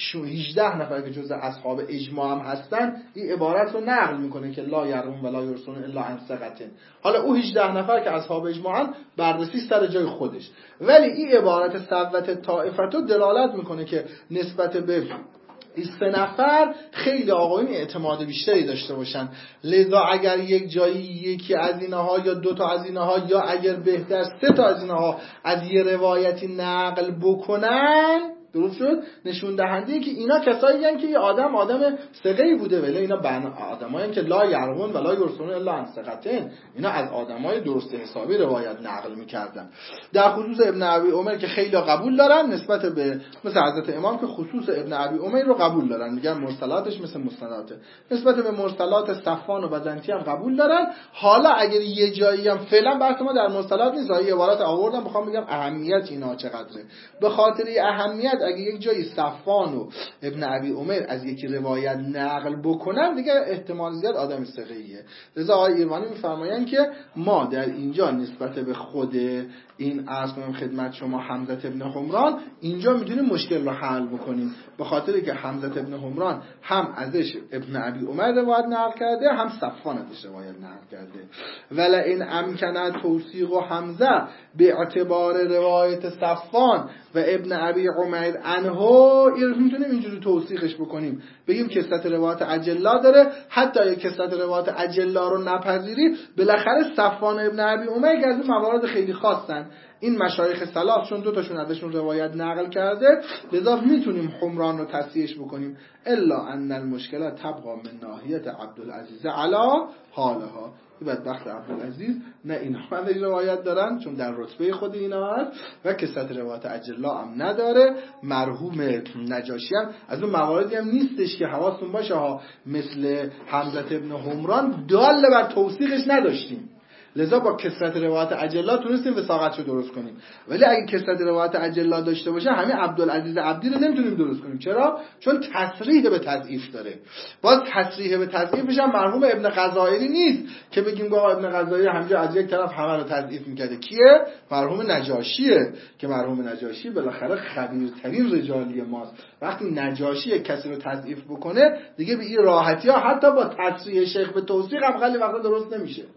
18 نفر که جزء اصحاب اجماع هم هستن این عبارت رو نقل میکنه که لا یروون ولا یرسلون الا عن ثقة. حالا او 18 نفر که اصحاب اجماعن بررسی سر جای خودش، ولی این عبارت ثبت طائفتو دلالت میکنه که نسبت به این 3 نفر خیلی آقایون اعتماد بیشتری داشته باشن. لذا اگر یک جایی یکی از اینها یا 2 تا از اینها یا اگر بهتر 3 تا از اینها از یه روایتی نقل بکنن، درست شد، نشون دهنده که اینا کسایی هستن که یه آدم ثقه‌ای بوده، ولی اینا آدمایی که لا یروون ولا یرسلون الا عن ثقة، اینا از آدمای درست حسابی روایت نقل می‌کردن. در خصوص ابن ابی عمر که خیلی قبول دارن، نسبت به مثل حضرت امام که خصوص ابن ابی عمر رو قبول دارن، میگن مرسلاتش مثل مسنداته. نسبت به مرسلات صفان و بزنتی هم قبول دارن. حالا اگر یه جایی هم فعلا بحث ما در مرسلات نیست، این عبارت آوردم میخوام بگم اهمیت اینا چقدره. به خاطر اهمیت اگه یک جایی صفان و ابن ابی عمر از یکی روایت نقل بکنن دیگه احتمال زیاد آدم ثقه‌ایه. لذا آقای ایرانی میفرمایند که ما در اینجا نسبت به خود این عرض کنم خدمت شما حمزه ابن حمران اینجا میتونیم مشکل رو حل بکنیم، به خاطر که حمزه ابن حمران هم ازش ابن ابی عمر روایت نقل کرده، هم صفان ازش روایت نقل کرده. ولی این امکانه توثیق و حمزه به اعتبار روایت صفان و ابن ابی عمر عنه، این میتونیم اینجوری توثیقش بکنیم، بگیم کثرت روایت اجلا داره. حتی یک کثرت روایت اجلا رو نپذیری، بالاخره صفان و ابن ابی عمر که از این موارد خیلی خاصن، این مشایخ ثلاث چون 2 تاشون ازشون روایت نقل کرده، لذا میتونیم حمران رو تصحیحش بکنیم. الا ان المشکلات تبقى من ناحیه عبدالعزیز علی حالها. بدبخت عبدالعزیز نه اینها ازش روایت دارن چون در رتبه خود اینا هست و کثرت روایت اجلا هم نداره. مرحوم نجاشی هم از اون مواردی هم نیستش که حواستون باشه ها، مثل حمزه ابن حمران دال بر توثیقش نداشتیم، لذا با کثرت روایت اجلا تونستیم وثاقتش رو درست کنیم. ولی اگه کثرت روایت اجلا داشته باشه همین عبدالعزیز عبدی رو نمیتونیم درست کنیم. چرا؟ چون تصریح به تضعیف داره. باز تصریح به تضعیفش هم مرحوم ابن غزائری نیست که بگیم که ابن غزائری همینجا از یک طرف همه رو تضعیف میکرده. کیه؟ مرحوم نجاشیه که مرحوم نجاشی بالاخره خبیرترین رجالی ماست. وقتی نجاشی کسی رو تضعیف بکنه دیگه به این راحتی ها حتی با تصریح شیخ به توثیق هم خیلی وقتا درست نمیشه.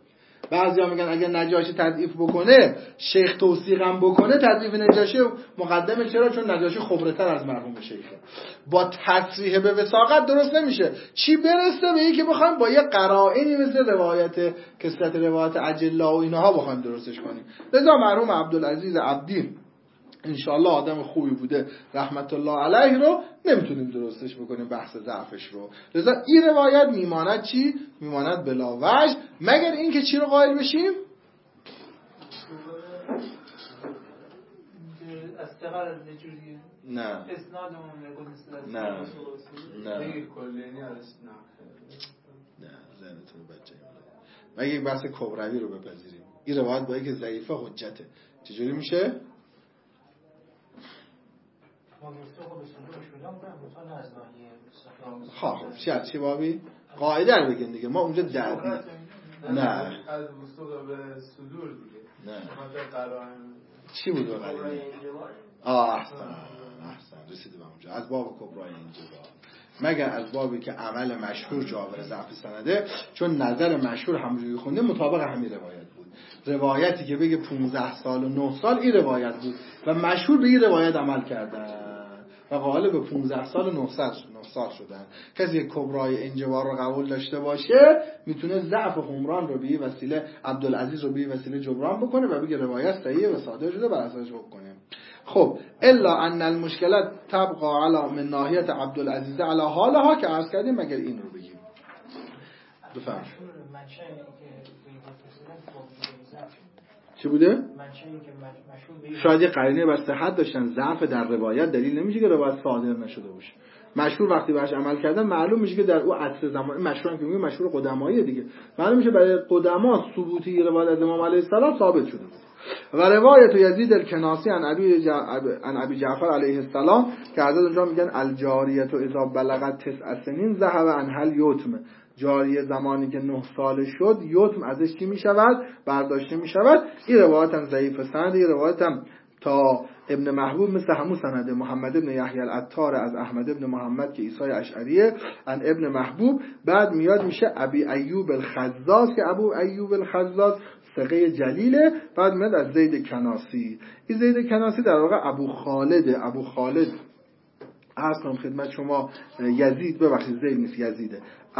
بعضیا میگن اگه نجاشی تضعیف بکنه شیخ توثیق هم بکنه تضعیف نجاشی مقدمه. چرا؟ چون نجاشی خبره‌تر از مرحوم شیخه. با تصریح به وثاقت درست نمیشه. چی برسه به این که بخوایم با یه قرائنی مثل روایت کثرت روایت اجلا و اینها بخوایم درستش کنیم. لذا مرحوم عبدالعزیز عبدی انشاءالله آدم خوبی بوده رحمت الله علیه رو نمیتونیم درستش بکنیم بحث ضعفش رو. لذا این روایت میماند چی؟ میماند بلا وجه، مگر این که چی رو قائل بشیم؟ نه نه ذهنتون بچه مگه یک بحث کبروی رو بپذیریم این روایت با اینکه ضعیفه حجته چجوری میشه؟ خب چی بابی؟ قاعده رو بگین دیگه ما اونجا دردی نه از وصول به صدور دیگه نه قرائن چی بود قرائن؟ احسن رسیده به اونجا از باب کبرای انجبار، مگر از بابی که عمل مشهور جاور ضعف سنده، چون نظر مشهور همونجوری خونده مطابق همین روایت بود. روایتی که بگه 15 سال و 9 سال این روایت بود و مشهور به این روایت عمل کردن و قائل به 15 سال و 9 سال شدن. کسی که کبرای انجبار رو قبول داشته باشه میتونه ضعف همران رو به وسیله عبدالعزیز رو به وسیله جبران بکنه و بگه روایت صحیحه و صادر شده بر اساسش حکم کنه. خب الا ان المشکلات تبقى على من ناحیت عبدالعزیز علی حالها که عرض کردیم، مگر این رو بگیم. بفهم چی بوده؟ شاید یه قرینه بر صحت داشتن، ضعف در روایت دلیل نمیشه که روایت صادر نشده باشه. مشهور وقتی بهش عمل کردن معلوم میشه که در او عصر زمان مشهور هم که میگه مشهور قدمایی دیگه، معلوم میشه برای قدما ثبوتی روایت از امام علیه السلام ثابت شده. و روایت یزید الکناسی عن ابی جعفر علیه السلام که حضرت اونجا میگن الجاریه اذا بلغت 9 سنین ذهب عنها الیتم، جاریه زمانی که 9 سال شد یتم ازش چی میشود؟ برداشته میشود. این روایت هم ضعیف سند، این روایت هم تا ابن محبوب مثل همون سند محمد ابن یحیی العطار از احمد ابن محمد که عیسی اشعریه عن ابن محبوب، بعد میاد میشه ابی ایوب الخزاز که ابو ایوب الخزاز ثقه جلیله، بعد میاد از زید کناسی. این زید کناسی در واقع ابو خالد عرض کنم خدمت شما یزید، ببخشید زید نیست یزیده،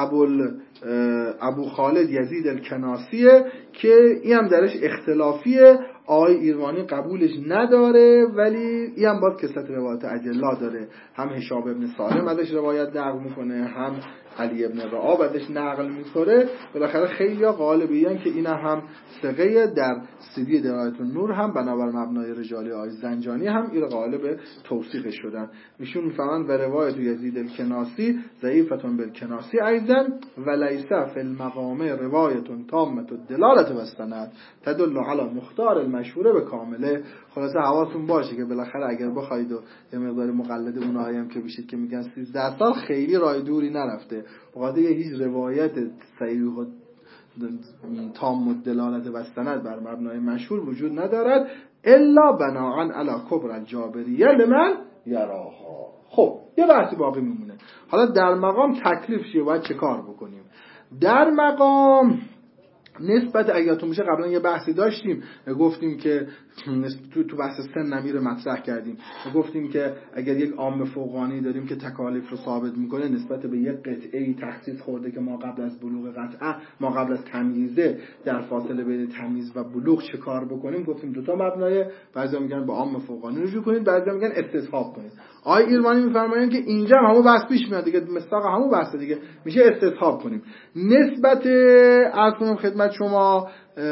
ابو خالد یزید الکناسیه که این هم درش اختلافیه. آقای ایروانی قبولش نداره ولی این هم باز کثرت روایت اجلا داره، هم هشام ابن سالم ازش روایت نقل میکنه، هم علی ابن رعاب ازش نقل میکنه. بالاخره خیلی ها قائل به این که این هم ثقه، در سیدی درایت النور هم بنابر مبنای رجالی آقای زنجانی هم این قائل به توثیقش شدن. ایشون میفهمن و روایت یزید الکناسی ضعیفتون بالکناسی ایضا و لیس فی المقام روایت تامه الدلاله و السند تدل علی مختار المشهوره به کامله. خلاصه حواستون باشه که بالاخره اگر بخواید و یه مقدار مقلد اونایی هم که بشید که میگن 13 سال خیلی راه دوری نرفته، بخاطر هیچ روایت صحیح و تام الدلاله و السند بر مبنای مشهور وجود ندارد الا بناء علی کبر الجابریه لمن یراها. خب یه بحثی باقی میمونه. حالا در مقام تکلیف چیه، باید چه کار بکنیم؟ در مقام نسبت اگرتون میشه قبلا یه بحثی داشتیم، گفتیم که تو بحث سن نمیر مطرح کردیم، گفتیم که اگر یک عام فوقانی داریم که تکالیف رو ثابت میکنه نسبت به یک قطعه‌ای تخصیص خورده که ما قبل از بلوغ قطعه، ما قبل از تمییزه، در فاصله بین تمییز و بلوغ چه کار بکنیم؟ گفتیم دو تا مبنای، بعضیا میگن به عام فوقانی رجوع کنید، بعضیا میگن استصحاب کنید. آقای ایروانی میفرمایند که اینجا همون بحث پیش میاد دیگه، مستاق همون بحث دیگه، میشه استصحاب کنیم. نسبت عرض کنم خدمت شما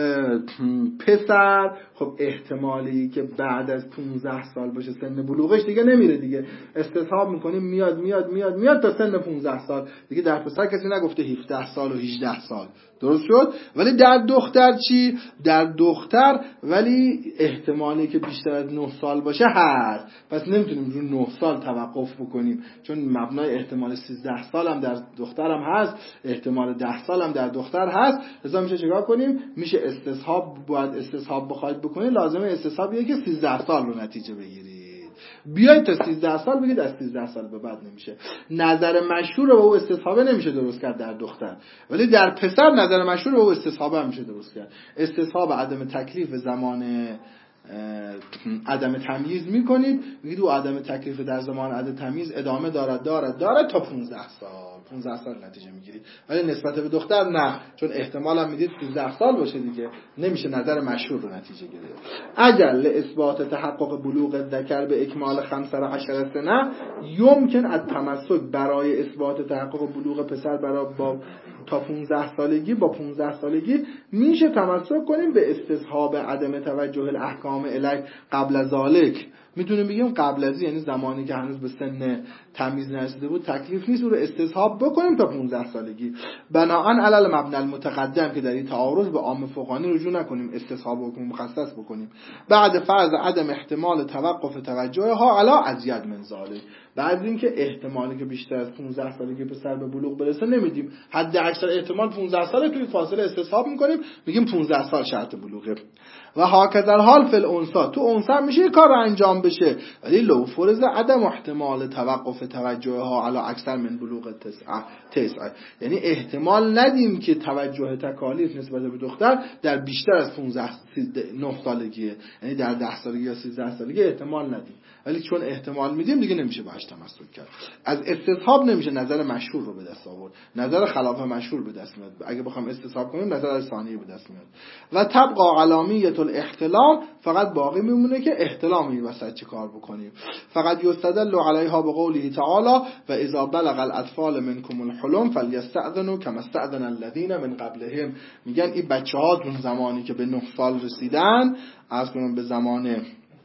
پسر، خب احتمالی که بعد از 15 سال باشه سن بلوغش دیگه نمیره دیگه، استصحاب میکنیم میاد تا سن 15 سال دیگه. در پسر کسی نگفته 17 سال و 18 سال، درست شد؟ ولی در دختر چی؟ در دختر ولی احتمالی که بیشتر از 9 سال باشه هست، پس نمیتونیم رو 9 سال توقف بکنیم، چون مبنای احتمال 13 سال هم در دخترم هست، احتمال 10 سال هم در دختر هست. لذا میشه چیکار کنیم؟ میشه استصحاب، باید استصحاب بخواید بکنید لازمه استصحابیه که 13 سال رو نتیجه بگیرید. بیاید تا 13 سال بگید از 13 سال به بعد نمیشه. نظر مشهور رو با او استصحابه نمیشه درست کرد در دختر، ولی در پسر نظر مشهور رو با او استصحابه هم میشه درست کرد. استصحاب عدم تکلیف زمان عدم تمییز میکنید، میگید او عدم تکلیف در زمان عدم تمییز ادامه دارد تا 15 سال نتیجه میگیرید. ولی نسبت به دختر نه، چون احتمال هم میدید 13 سال باشه دیگه، نمیشه نظر مشهور رو نتیجه گرفت. اگر لاثبات تحقق بلوغ الذکر به اکمال 15 سنه یمکن التمسک، برای اثبات تحقق بلوغ پسر با تا 15 سالگی، با 15 سالگی میشه تمسک کنیم به استصحاب عدم توجه الاحکام الیه قبل از ذالک. میتونیم بگیم قبل از، یعنی زمانی که هنوز به سن تمیز نرسیده بود، تکلیف نیست، رو استصحاب بکنیم تا 15 سالگی. بناهن علی المبنی المتقدم که در این تعارض به عام فقهانی رجوع نکنیم، استصحاب حکم مخصص بکنیم. بعد فرض عدم احتمال توقف توجه ها علی ازید من ذالک، بعد اینکه احتمالی که بیشتر از 15 سالگی پسر به بلوغ برسه نمیدیم، حد اکثر احتمال 15 ساله، توی فاصله استصحاب میکنیم، میگیم 15 سال شرط بلوغه. و هاکذا الحال فی الانثى، تو انثى میشه این کار رو انجام بشه، ولی لو فرض عدم احتمال توقف توجه ها علی اکثر من بلوغ تسع، یعنی احتمال ندیم که توجه تکالیف نسبت به دختر در بیشتر از 9 سالگیه، یعنی در 10 سالگی یا 13 سالگی احتمال ندیم، ولی چون احتمال میدیم دیگه نمیشه باهاش تمسک کرد. از استصحاب نمیشه نظر مشهور رو به دست آورد، نظر خلاف مشهور به دست میاد. اگه بخوام استصحاب کنیم نظر ثانی به دست میاد. و طبقا علامیه الاحتلام، فقط باقی میمونه که احتلامی وسط چه کار بکنیم. فقط یستدل علیها بقوله تعالی و اذا بلغ الاطفال منکم الحلم فلیستأذنوا کما استأذن الذین من قبلهم. میگن این بچه‌ها اون زمانی که به 9 سال رسیدن، از کنم به زمان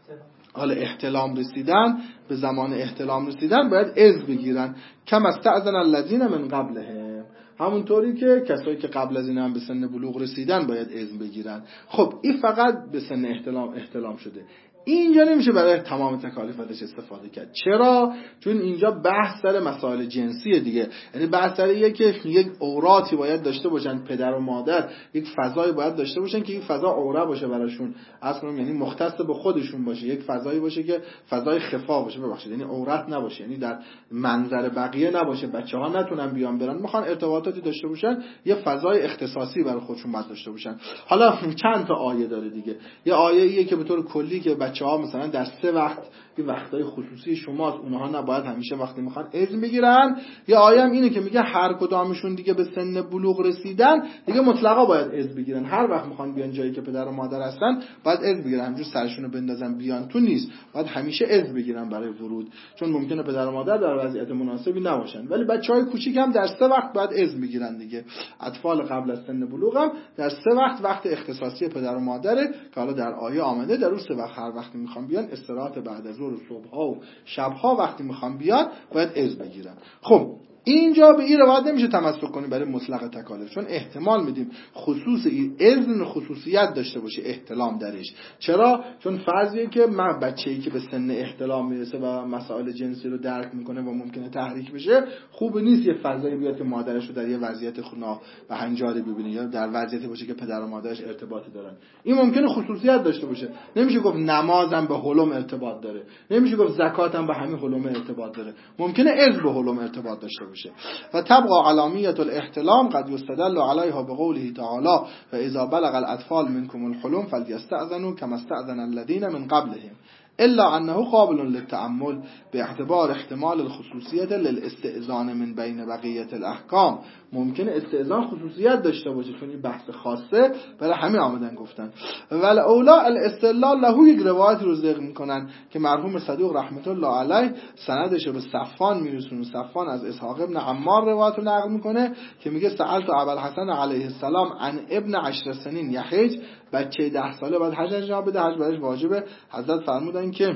احتلام رسیدن، به زمان احتلام رسیدن باید اذن بگیرن، کما استأذن الذین من قبلهم، همونطوری که کسایی که قبل از این هم به سن بلوغ رسیدن باید اذن بگیرن. خب این فقط به سن احتلام شده، اینجا نمیشه برای تمام تکالیف ازش استفاده کرد. چرا؟ چون اینجا بحث سر مسائل جنسیه دیگه، یعنی بحث سر یک اوراتی باید داشته باشن، پدر و مادر یک فضایی باید داشته باشن که این فضا اوره باشه براشون، اصلا یعنی مختص به خودشون باشه، یک فضایی باشه که فضای خفا باشه، ببخشید یعنی عورت نباشه، یعنی در منظر بقیه نباشه، بچه‌ها نتونن بیان برن، میخوان ارتباطاتی داشته باشن، یه فضای اختصاصی برای خودشون باید داشته باشن. حالا چند تا آیه داره دیگه، یه آیه ایه که به طور کلی که بچه‌ها مثلا در 3 وقت، این وقتای خصوصی شماست، اونها نباید همیشه وقتی میخوان اذن بگیرن. یه آیه هم اینه که میگه هر کدامشون دیگه به سن بلوغ رسیدن دیگه مطلقا باید اذن بگیرن، هر وقت میخوان بیان جایی که پدر و مادر هستن باید اذن بگیرن، همینجور سرشونو بندازن بیان تو نیست، باید همیشه اذن بگیرن برای ورود، چون ممکنه پدر و مادر در وضعیت مناسبی نباشن. ولی بچهای کوچیک هم در 3 وقت باید اذن بگیرن دیگه. اطفال قبل از سن بلوغ هم در 3 وقت اختصاصی پدر و مادره که حالا در آیه آمده در اون 3 وقت هر وقتی میخوان بیان، استراحت بعد از ظهر و صبح‌ها و شب‌ها وقتی میخوان بیان باید اذن بگیرن. خب اینجا به این روایت نمیشه تمسک کنیم برای مطلق تکالیف، چون احتمال میدیم خصوص این اذن خصوصیت داشته باشه احتلام درش. چرا؟ چون فرضیه که من بچه‌ای که به سن احتلام میرسه و مسائل جنسی رو درک میکنه و ممکنه تحریک بشه، خوب نیست یه فضایی بیاد که مادرش رو در یه وضعیت خنا و هنجاری ببینه یا در وضعیتی باشه که پدر و مادرش ارتباطی دارن. این ممکنه خصوصیت داشته باشه. نمیشه گفت نمازم به حلم ارتباط داره، نمیشه گفت زکاتم به همین حلم ارتباط داره، ممکنه اذن به حلم ارتباط داشته باشه. و طبقا علامیت الاحتلام قد یستدل علیها بقوله تعالی و اذا بلغ الاطفال منکم الحلم فلیستأذنوا کما استأذن الذین من قبلهم الا انه قابل للتأمل باعتبار احتمال الخصوصیت للاستئذان من بین بقیه الاحکام. ممکنه استئذان خصوصیت داشته باشه، چون این بحث خاصه برای همه آمدن گفتن. ولی اولا الاستدلال له، یک روایت رو ذکر میکنن که مرحوم صدوق رحمت الله علیه سندش رو به صفوان میرسونه، صفوان از اسحاق ابن عمار روایت رو نقل میکنه که میگه سألت ابوالحسن علیه السلام عن ابن 10 سنین یحج، بچه 10 ساله باید حج انجام بده، حج برایش واجبه. حضرت فرمودن که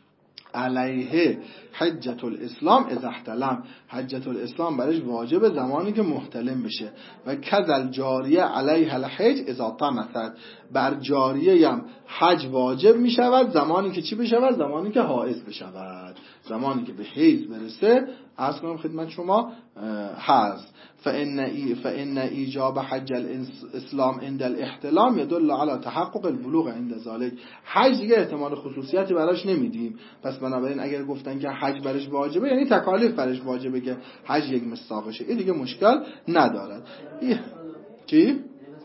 علیه حجت الاسلام اذا احتلم، حجت الاسلام برایش واجبه زمانی که محتلم بشه. و کذل جاریه علیه الحج اذا طمست، بر جاریه هم حج واجب می شود زمانی که چی بشود؟ زمانی که حائض بشود. زمانی که به حیض برسه عرض کنم خدمت شما هست. فإن ایجاب حج الاسلام عند الاحتلام يدل على تحقق البلوغ عند ذلك. حج دیگه احتمال خصوصیتی براش نمیدیم، پس بنابراین اگر گفتن که حج برش واجبه یعنی تکالیف برش واجبه که حج یک مصداقشه، این دیگه مشکل ندارد. چی؟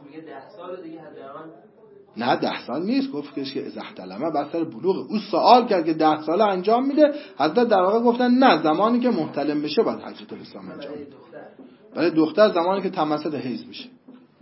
نه 10 سال نیست، گفت که از احتلمه بر سر بلوغ. او سوال کرد که 10 ساله انجام میده، حضرت در واقع گفتن نه، زمانی که محتلم بشه باید حجۃ الاسلام انجام بده. برای دختر زمانی که تمست حیض بشه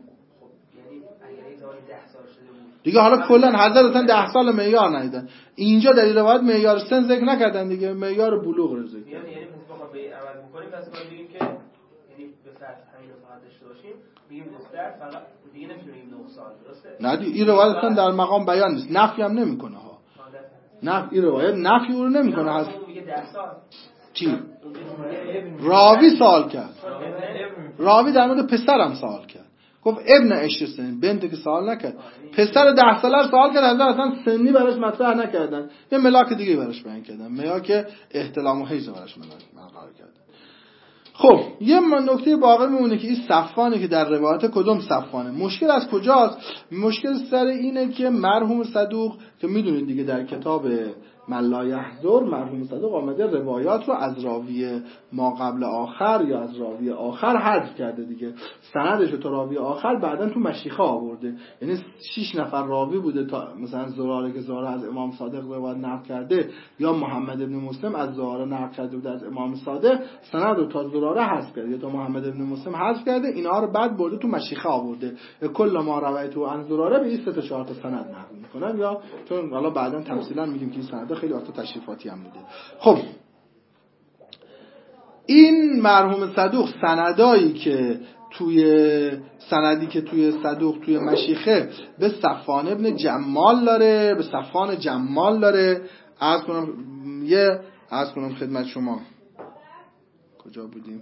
دیگه. حالا کلا حضرت اصلا 10 سال معیار ندیدن، اینجا در این روایت معیار سن ذکر نکردن دیگه، معیار بلوغ رو ذکر کردن. یعنی بخوام به عمل بکنیم پس ما بگیم که یعنی به فرض همین رو فقط داشته باشیم، بگیم دختر فقط دیگه نمیتونیم 9 سال، درسته؟ نه دیگه این روایت اصلا در مقام بیان نیست، نفی هم نمیکنه ها. نه این روایت نفی رو نمیکنه. هست میگه 10 سال چی؟ راوی سوال کرد، راوی در مورد پسرم سوال کرد، گفت ابن 10 سن، بنت که سوال نکرد. پسر 10 ساله رو سوال کرد، اصلا سنی براش مطرح نکردن، یه ملاک دیگه براش بیان کردن، ملاک احتلام و حیض براش مطرح کردن. خب یه نکته باقی میمونه که این صفوانه که در روایت کدوم صفوانه؟ مشکل از کجاست؟ مشکل سر اینه که مرحوم صدوق که میدونید دیگه در کتاب من لا یحضر مرحوم صدوق آمده روایات رو از راوی ما قبل آخر یا از راوی آخر حذف کرده دیگه، سندش رو تا راوی آخر بعدن تو مشیخه آورده. یعنی 6 نفر راوی بوده، تا مثلا زراره که زراره از امام صادق روایت نقل کرده یا محمد ابن مسلم از زراره نقل کرده بوده از امام صادق، سند رو تا زراره حذف کرده یا تا محمد ابن مسلم حذف کرده، اینا رو بعد برده تو مشیخه آورده. کل ما روایت عن زراره به این 3 تا 4 تا سند نقل میکنن، یا چون حالا بعدن تفصیلا میگیم که این سند خیلی وقتا تشریفاتی هم بوده. خب این مرحوم صدوق سندایی که توی صدوق توی مشیخه به صفوان ابن جمال داره، به صفوان جمال داره. عرض کنم خدمت شما کجا بودیم؟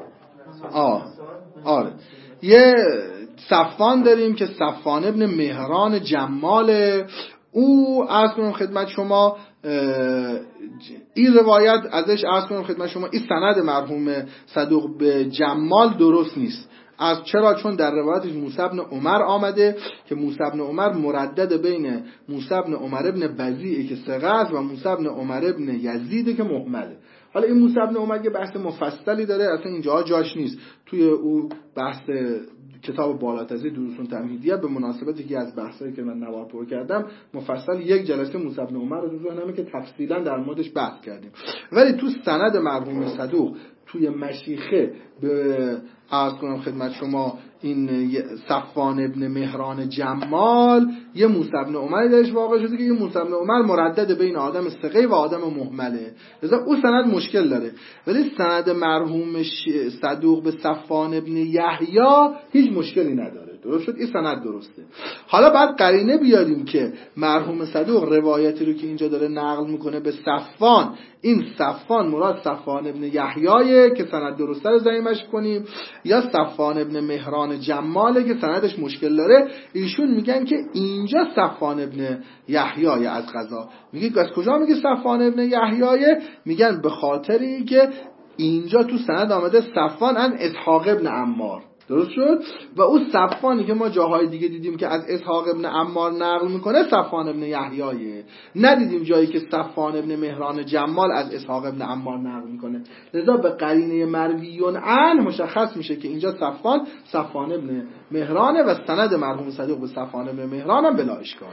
آره یه صفوان داریم که صفوان ابن مهران جماله. او عرض کنم خدمت شما این روایت ازش عرض کنم خدمت شما این سند مرحوم صدوق به جمال درست نیست. چرا؟ چون در روایتش موسی بن عمر آمده که موسی بن عمر مردد بین موسی بن عمر ابن بزیعه که ثقه است و موسی بن عمر ابن یزیده که مهمله. حالا این موسی بن عمر یه بحث مفصلی داره، اصلا اینجا جاش نیست. توی او بحث کتاب بالاتزی دروسون تمهیدیه به مناسبت یکی از بحثایی که من نوار پر کردم مفصل یک جلسه موسی بن عمر رو تو ذهنمه که تفصیلا در موردش بحث کردیم. ولی تو سند مرحوم صدوق توی مشیخه به عرض کنم خدمت شما این صفوان ابن مهران جمال یه موسی بن عمر درش واقع شده که یه موسی بن عمر مردد بین آدم ثقه و آدم مهمله، لذا اون سند مشکل داره. ولی سند مرحوم صدوق به صفوان ابن یحیی هیچ مشکلی نداره، درست شد، این سند درسته. حالا بعد قرینه بیاریم که مرحوم صدوق روایتی رو که اینجا داره نقل میکنه به صفوان، این صفوان مراد صفوان ابن یحیی که سند درسته رو زعیمش کنیم، یا صفوان ابن مهران جماله که سندش مشکل داره. ایشون میگن که اینجا صفوان ابن یحیی از قضا. میگه از کجا میگه صفوان ابن یحیی؟ میگن به خاطری که اینجا تو سند آمده صفوان عن اسحاق ابن عمار، درست شد؟ و اون صفوانی که ما جاهای دیگه دیدیم که از اسحاق ابن عمار نقل میکنه صفوان ابن یحیی، ندیدیم جایی که صفوان ابن مهران جمال از اسحاق ابن عمار نقل میکنه. لذا به قرینه مرویون عن مشخص میشه که اینجا صفوان ابن مهرانه و سند مرحوم صدوق به صفوان ابن مهران هم بلا اشکاله.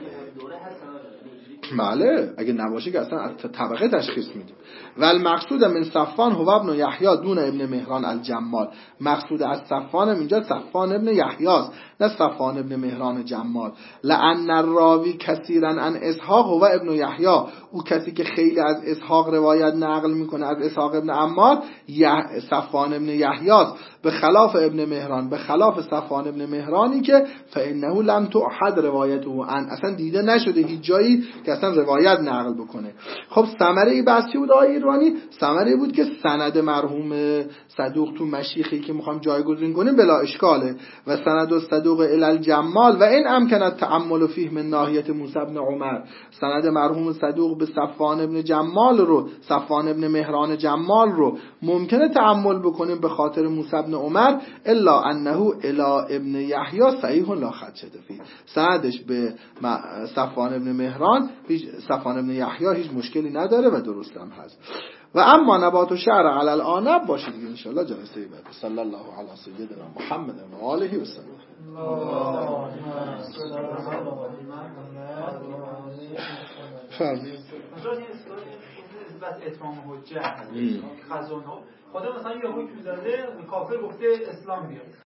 بله اگه نباشه که اصلا از طبقه تشخیص میدیم. و المقصود من صفوان هو ابن یحیی دون ابن مهران الجمال، مقصود از صفوان اینجا صفوان ابن یحیی است نه صفوان ابن مهران جمال. لأن الراوی کثیرا عن اسحاق هو ابن یحیی، او کسی که خیلی از اسحاق روایت نقل میکنه از اسحاق ابن عمار صفوان ابن یحیی است، به خلاف ابن مهران، به خلاف صفوان ابن مهرانی که فانه لم تعحد روایته عن، اصلا دیده نشده هیچ جایی که اصلا روایت نقل بکنه. خب ثمره بحث چی بود آقای ایرانی؟ ثمره بود که سند مرحوم صدوق تو مشیخی که میخوام جایگزین کنیم بلا اشکاله و سند صدوق الی الجمال و این امکن التأمل فیه من ناحیه موسی بن عمر. سند مرحوم صدوق به صفوان ابن مهران جمال رو ممکنه تأمل بکنیم به خاطر موسی بن عمر، الا انه الی ابن یحیی صحیح لا خدشه فی. سندش به صفوان ابن مهران صفوان ابن یحیی هیچ مشکلی نداره و درست هم هست. و اما نبات و شعر علی العنب باشید ان شاء الله جلسه بعد. صلی الله علی سیدنا محمد و آله و سلم. بس اتمام حجت خزانه خدا مثلا یه حکم داده کافر گفته اسلام بیاد